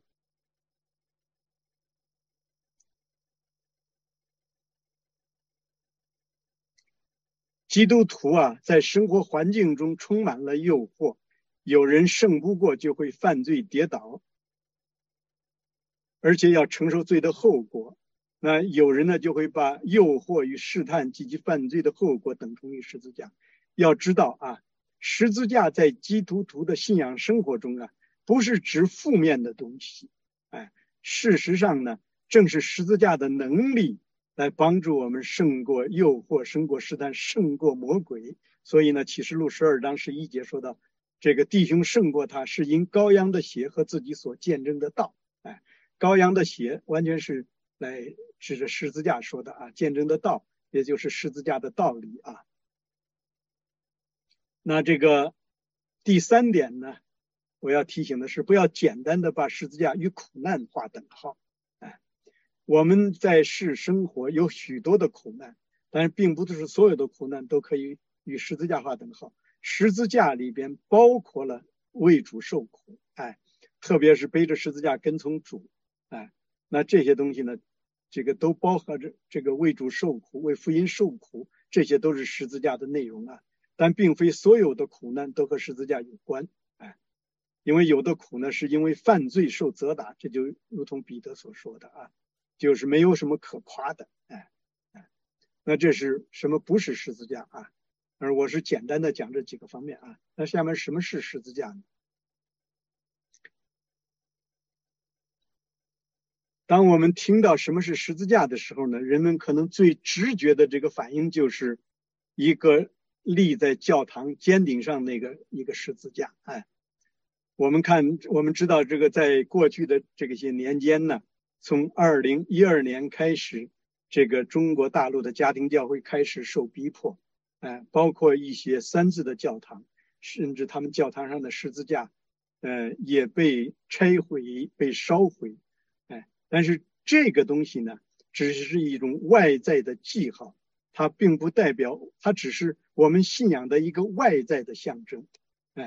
基督徒啊，在生活环境中充满了诱惑，有人胜不过就会犯罪跌倒，而且要承受罪的后果。那有人呢就会把诱惑与试探及其犯罪的后果等同于十字架。要知道啊，十字架在基督徒的信仰生活中啊，不是指负面的东西。事实上呢，正是十字架的能力来帮助我们胜过诱惑，胜过试探，胜过魔鬼。所以呢，启示录12章11节说到，这个弟兄胜过他，是因羔羊的血和自己所见证的道。羔羊的血完全是来指着十字架说的啊，见证的道，也就是十字架的道理啊。那这个第3点呢，我要提醒的是，不要简单的把十字架与苦难划等号。我们在世生活有许多的苦难，但是并不是所有的苦难都可以与十字架划等号。十字架里边包括了为主受苦，特别是背着十字架跟从主，那这些东西呢，这个都包含着这个为主受苦、为福音受苦，这些都是十字架的内容啊。但并非所有的苦难都和十字架有关，因为有的苦呢是因为犯罪受责打，这就如同彼得所说的啊，就是没有什么可夸的。那这是什么？不是十字架啊。而我是简单的讲这几个方面啊。那下面什么是十字架呢？当我们听到什么是十字架的时候呢，人们可能最直觉的这个反应就是一个立在教堂尖顶上那个一个十字架。我们知道这个在过去的这些年间呢，从2012年开始，这个中国大陆的家庭教会开始受逼迫，包括一些3字的教堂，甚至他们教堂上的十字架，也被拆毁、被烧毁。但是这个东西呢，只是一种外在的记号，它并不代表，它只是我们信仰的一个外在的象征。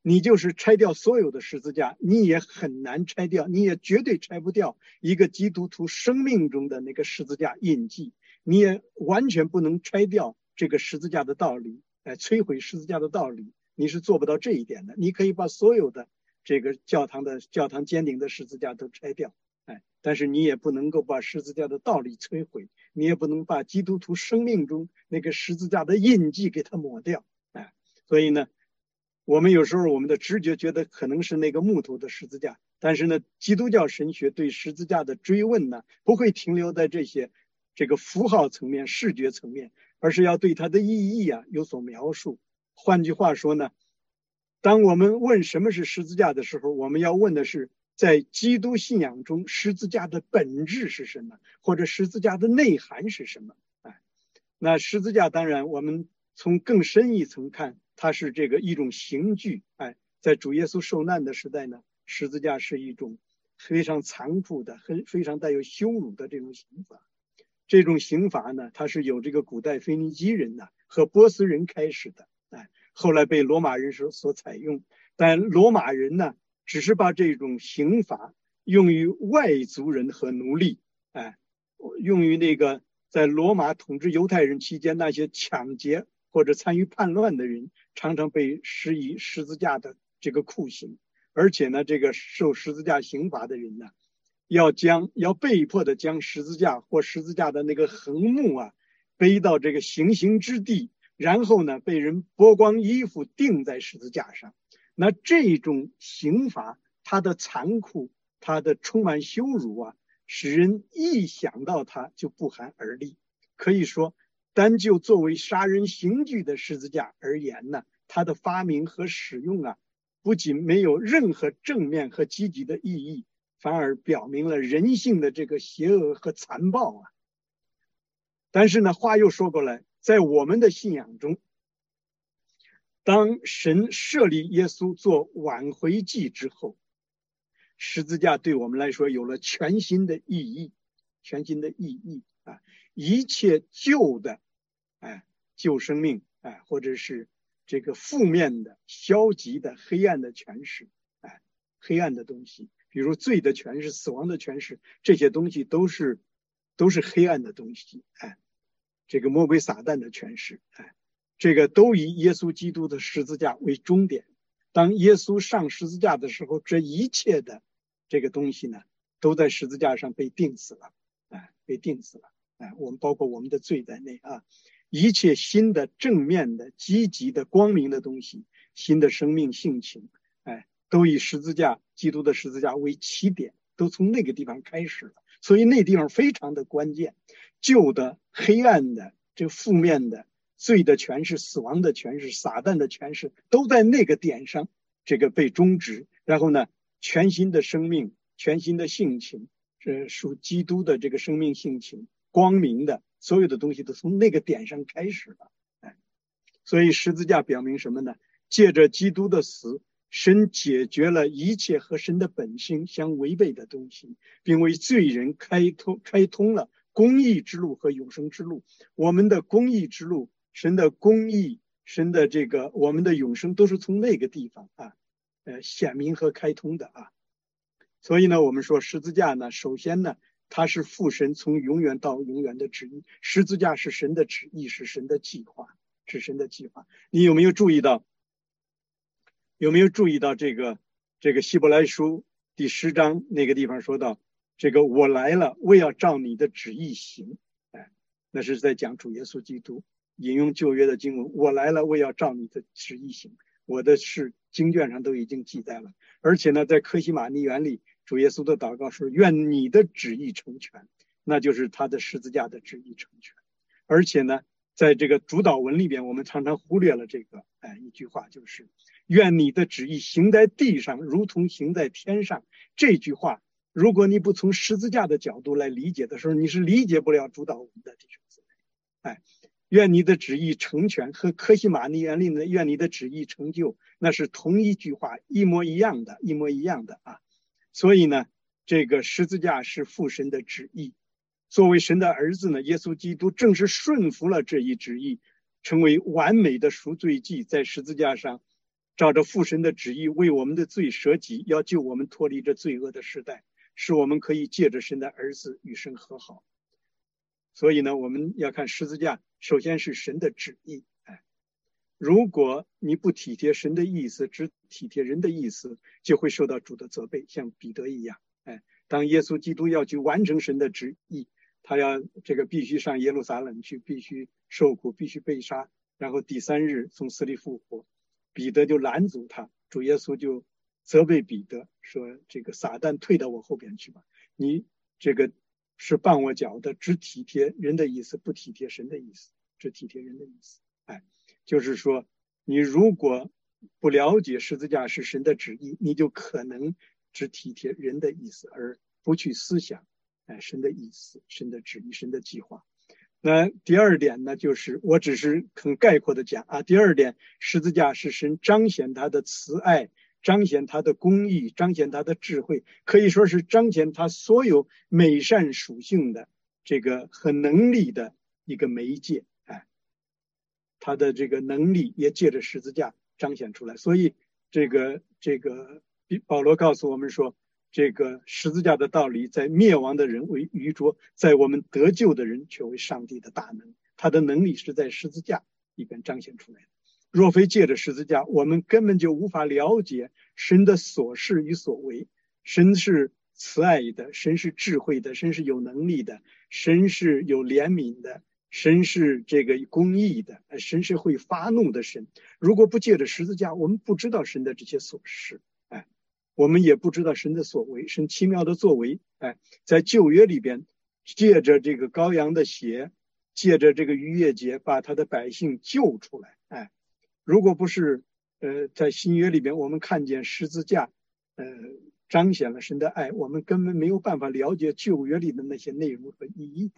你就是拆掉所有的十字架，你也很难拆掉，你也绝对拆不掉一个基督徒生命中的那个十字架印记，你也完全不能拆掉这个十字架的道理，摧毁十字架的道理，你是做不到这一点的。你可以把所有的这个教堂尖顶的十字架都拆掉，但是你也不能够把十字架的道理摧毁，你也不能把基督徒生命中那个十字架的印记给它抹掉，所以呢，我们有时候我们的直觉觉得可能是那个木头的十字架，但是呢，基督教神学对十字架的追问呢，不会停留在这个符号层面、视觉层面，而是要对它的意义有所描述。换句话说呢，当我们问什么是十字架的时候，我们要问的是，在基督信仰中，十字架的本质是什么，或者十字架的内涵是什么？那十字架当然，我们从更深一层看，它是一种刑具。在主耶稣受难的时代呢，十字架是一种非常残酷的、非常带有羞辱的这种刑罚。这种刑罚呢，它是由这个古代腓尼基人和波斯人开始的，后来被罗马人所采用。但罗马人呢，只是把这种刑罚用于外族人和奴隶，用于在罗马统治犹太人期间那些抢劫或者参与叛乱的人，常常被施以十字架的这个酷刑。而且呢，这个受十字架刑罚的人呢，要被迫的将十字架或十字架的那个横木背到这个行刑之地，然后呢被人剥光衣服钉在十字架上。那这种刑罚，它的残酷，它的充满羞辱使人一想到它就不寒而栗。可以说，单就作为杀人刑具的十字架而言呢，它的发明和使用不仅没有任何正面和积极的意义，反而表明了人性的这个邪恶和残暴但是呢，话又说过来，在我们的信仰中，当神设立耶稣做挽回祭之后，十字架对我们来说有了全新的意义，一切旧的旧生命或者是这个负面的、消极的、黑暗的权势黑暗的东西，比如罪的权势、死亡的权势，这些东西都是黑暗的东西这个魔鬼撒旦的权势这个都以耶稣基督的十字架为终点。当耶稣上十字架的时候，这一切的这个东西呢，都在十字架上被钉死了我们包括我们的罪在内一切新的正面的积极的光明的东西，新的生命性情都以基督的十字架为起点，都从那个地方开始了。所以那地方非常的关键，旧的黑暗的这负面的罪的权势、死亡的权势、撒旦的权势，都在那个点上这个被终止。然后呢，全新的生命、全新的性情，是属基督的这个生命性情，光明的所有的东西都从那个点上开始了所以十字架表明什么呢？借着基督的死，神解决了一切和神的本性相违背的东西，并为罪人开通了公义之路和永生之路。我们的公义之路，神的公义，神的我们的永生，都是从那个地方显明和开通的所以呢，我们说十字架呢，首先呢，它是父神从永远到永远的旨意。十字架是神的旨意，是神的计划，是神的计划。你有没有注意到这个希伯来书第10章那个地方说到我来了，为要照你的旨意行那是在讲主耶稣基督，引用旧约的经文，我来了，为要照你的旨意行。我的事经卷上都已经记载了，而且呢，在客西马尼园里，主耶稣的祷告说，愿你的旨意成全，那就是他的十字架的旨意成全。而且呢，在这个主祷文里边，我们常常忽略了一句话，就是愿你的旨意行在地上，如同行在天上。这句话，如果你不从十字架的角度来理解的时候，你是理解不了主祷文的弟兄姊妹。愿你的旨意成全和客西马尼园里的愿你的旨意成就，那是同一句话，一模一样的所以呢，这个十字架是父神的旨意。作为神的儿子呢，耶稣基督正是顺服了这一旨意，成为完美的赎罪祭，在十字架上照着父神的旨意为我们的罪舍己，要救我们脱离这罪恶的时代，使我们可以借着神的儿子与神和好。所以呢，我们要看十字架，首先是神的旨意。如果你不体贴神的意思，只体贴人的意思，就会受到主的责备，像彼得一样。当耶稣基督要去完成神的旨意，他要必须上耶路撒冷去，必须受苦，必须被杀，然后第3日从死里复活。彼得就拦阻他，主耶稣就责备彼得说：撒旦退到我后边去吧，你是绊我脚的，只体贴人的意思，不体贴神的意思，只体贴人的意思。就是说，你如果不了解十字架是神的旨意，你就可能只体贴人的意思，而不去思想神的意思、神的旨意、神的计划。那第二点呢，就是我只是很概括的讲第二点，十字架是神彰显他的慈爱，彰显他的公义，彰显他的智慧，可以说是彰显他所有美善属性的和能力的一个媒介。他的能力也借着十字架彰显出来。所以保罗告诉我们说，十字架的道理在灭亡的人为愚拙，在我们得救的人却为上帝的大能。他的能力是在十字架里边彰显出来的。若非借着十字架，我们根本就无法了解神的所事与所为。神是慈爱的，神是智慧的，神是有能力的，神是有怜悯的，神是公义的，神是会发怒的神。如果不借着十字架，我们不知道神的这些所事，我们也不知道神的所为，神奇妙的作为。在旧约里边，借着羔羊的血，借着逾越节，把他的百姓救出来。如果不是在新约里边，我们看见十字架彰显了神的爱，我们根本没有办法了解旧约里的那些内容和意义。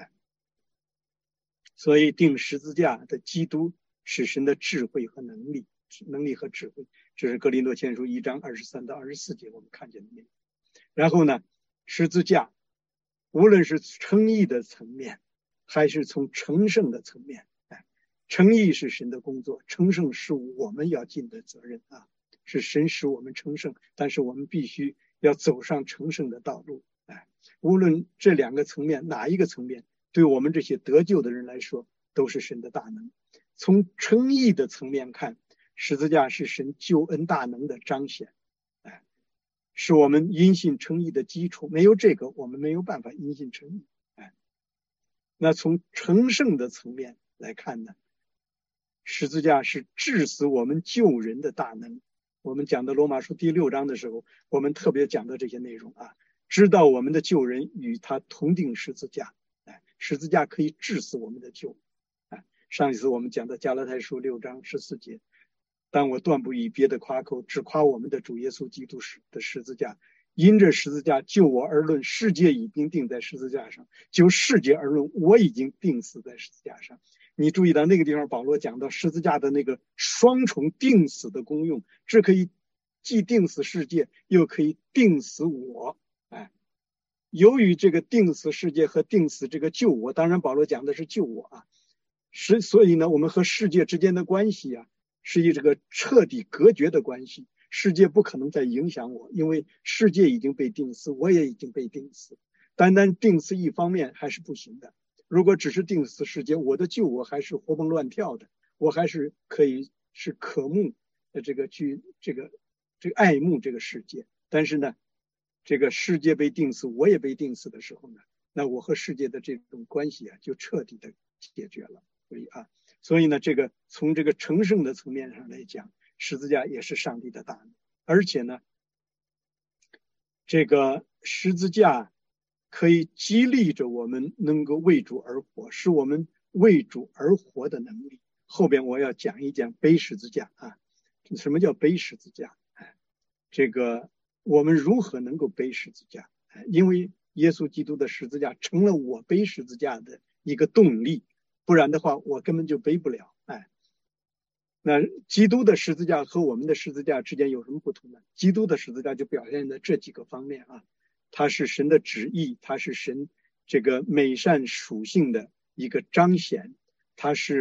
所以钉十字架的基督是神的智慧和能力和智慧，这是哥林多前书1章23到24节我们看见的内容。然后呢，十字架无论是称义的层面，还是从成圣的层面，称义是神的工作，成圣是我们要尽的责任是神使我们成圣，但是我们必须要走上成圣的道路。无论这两个层面哪一个层面，对我们这些得救的人来说都是神的大能。从称义的层面看，十字架是神救恩大能的彰显，是我们因信称义的基础，没有这个我们没有办法因信称义。那从成圣的层面来看呢，十字架是致死我们救人的大能。我们讲的罗马书第6章的时候，我们特别讲到这些内容知道我们的救人与他同定十字架，十字架可以致死我们的救。上一次我们讲的加拉太书6章14节，但我断不以别的夸口，只夸我们的主耶稣基督的十字架。因这十字架就我而论，世界已经定在十字架上；就世界而论，我已经定死在十字架上。你注意到那个地方，保罗讲到十字架的那个双重定死的功用，这可以既定死世界，又可以定死我。由于这个定死世界和定死救我，当然保罗讲的是救我所以呢，我们和世界之间的关系是以彻底隔绝的关系。世界不可能再影响我，因为世界已经被定死，我也已经被定死。单单定死一方面还是不行的。如果只是定死世界，我的救我还是活蹦乱跳的，我还是可以是渴慕去爱慕这个世界。但是呢，这个世界被定死，我也被定死的时候呢，那我和世界的这种关系就彻底的解决了。所以呢，从成圣的层面上来讲，十字架也是上帝的大能。而且呢，十字架可以激励着我们能够为主而活，是我们为主而活的能力。后边我要讲一讲背十字架什么叫背十字架？我们如何能够背十字架？因为耶稣基督的十字架成了我背十字架的一个动力，不然的话我根本就背不了。那基督的十字架和我们的十字架之间有什么不同呢？基督的十字架就表现在这几个方面它是神的旨意，它是神美善属性的一个彰显，它是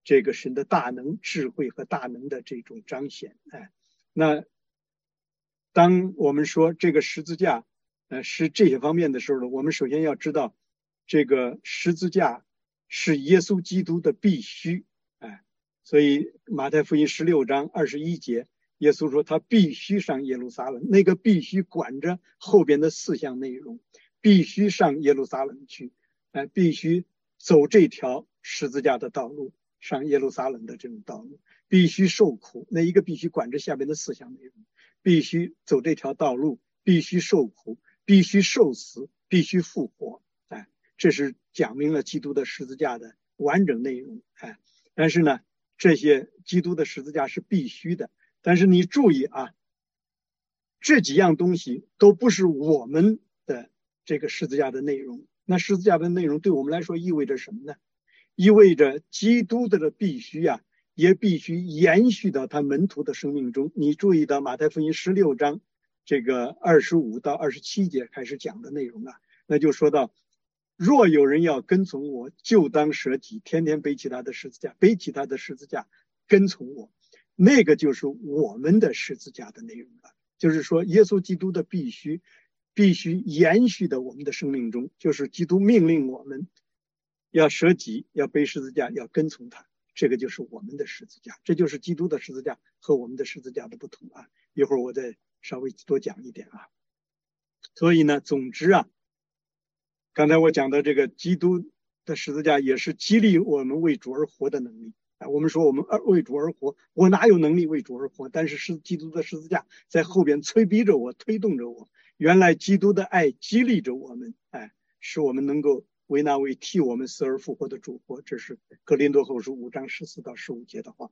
这个神的大能、智慧和大能的这种彰显。那当我们说这个十字架是这些方面的时候呢，我们首先要知道这个十字架是耶稣基督的必须。所以马太福音16章21节，耶稣说他必须上耶路撒冷，那个必须管着后边的4项内容，必须上耶路撒冷去，必须走这条十字架的道路，上耶路撒冷的这种道路，必须受苦，那一个必须管着下边的4项内容，必须走这条道路，必须受苦，必须受死，必须复活。这是讲明了基督的十字架的完整内容。但是呢，这些基督的十字架是必须的，但是你注意啊，这几样东西都不是我们的这个十字架的内容。那十字架的内容对我们来说意味着什么呢？意味着基督的必须也必须延续到他门徒的生命中。你注意到马太福音16章这个25到27节开始讲的内容那就说到，若有人要跟从我，就当舍己，天天背起他的十字架，背起他的十字架跟从我。那个就是我们的十字架的内容了。就是说耶稣基督的必须延续到我们的生命中，就是基督命令我们要舍己，要背十字架，要跟从他，这个就是我们的十字架。这就是基督的十字架和我们的十字架的不同一会儿我再稍微多讲一点所以呢，总之刚才我讲的这个基督的十字架也是激励我们为主而活的能力。我们说我们为主而活，我哪有能力为主而活？但是基督的十字架在后边催逼着我，推动着我。原来基督的爱激励着我们，使我们能够为那位替我们死而复活的主活。这是哥林多后书5章14到15节的话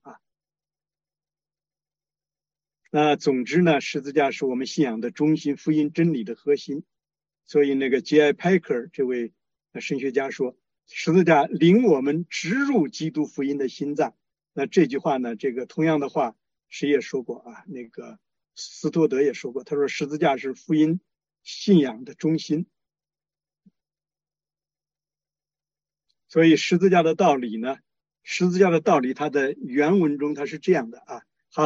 那总之呢，十字架是我们信仰的中心，福音真理的核心。所以那个 J.I. Packer 这位神学家说，十字架领我们植入基督福音的心脏。那这句话呢，这个同样的话谁也说过那个斯托德也说过，他说十字架是福音信仰的中心。所以十字架的道理呢，它的原文中它是这样的它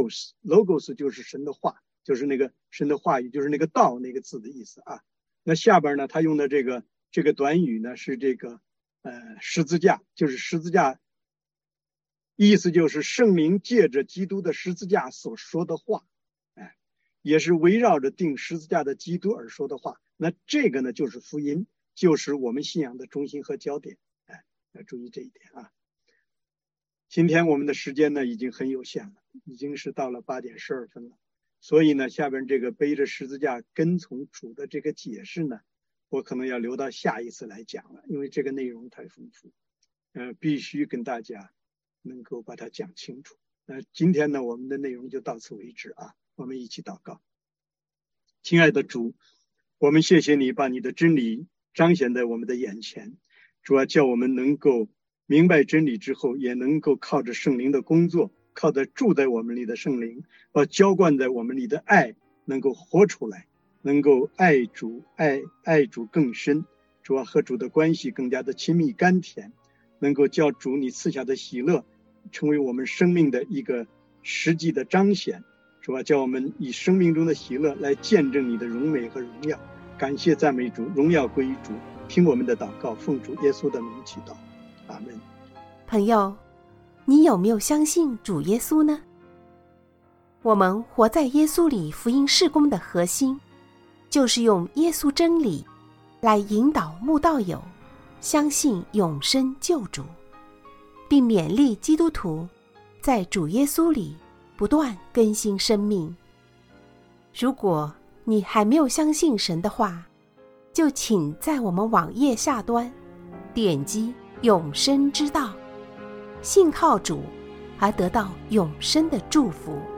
logos 就是神的话，就是那个神的话语，就是那个道那个字的意思那下边呢，他用的这个短语呢是这个十字架，就是十字架，意思就是圣灵借着基督的十字架所说的话，也是围绕着定十字架的基督而说的话。那这个呢就是福音，就是我们信仰的中心和焦点。要注意这一点今天我们的时间呢已经很有限了，已经是到了8点12分了。所以呢，下边这个背着十字架跟从主的这个解释呢，我可能要留到下一次来讲了，因为这个内容太丰富，必须跟大家能够把它讲清楚。今天呢，我们的内容就到此为止我们一起祷告。亲爱的主，我们谢谢你把你的真理彰显在我们的眼前，主要叫我们能够明白真理之后，也能够靠着圣灵的工作，靠着住在我们里的圣灵，把浇灌在我们里的爱能够活出来，能够爱主更深，主要和主的关系更加的亲密甘甜，能够叫主你赐下的喜乐成为我们生命的一个实际的彰显，主要叫我们以生命中的喜乐来见证你的荣美和荣耀。感谢赞美主，荣耀归于主。听我们的祷告，奉主耶稣的名祈祷，阿们。 朋友，你有没有相信主耶稣呢？我们活在耶稣里福音事工的核心，就是用耶稣真理来引导慕道友相信永生救主，并勉励基督徒在主耶稣里不断更新生命。如果你还没有相信神的话，就请在我们网页下端点击永生之道，信靠主而得到永生的祝福。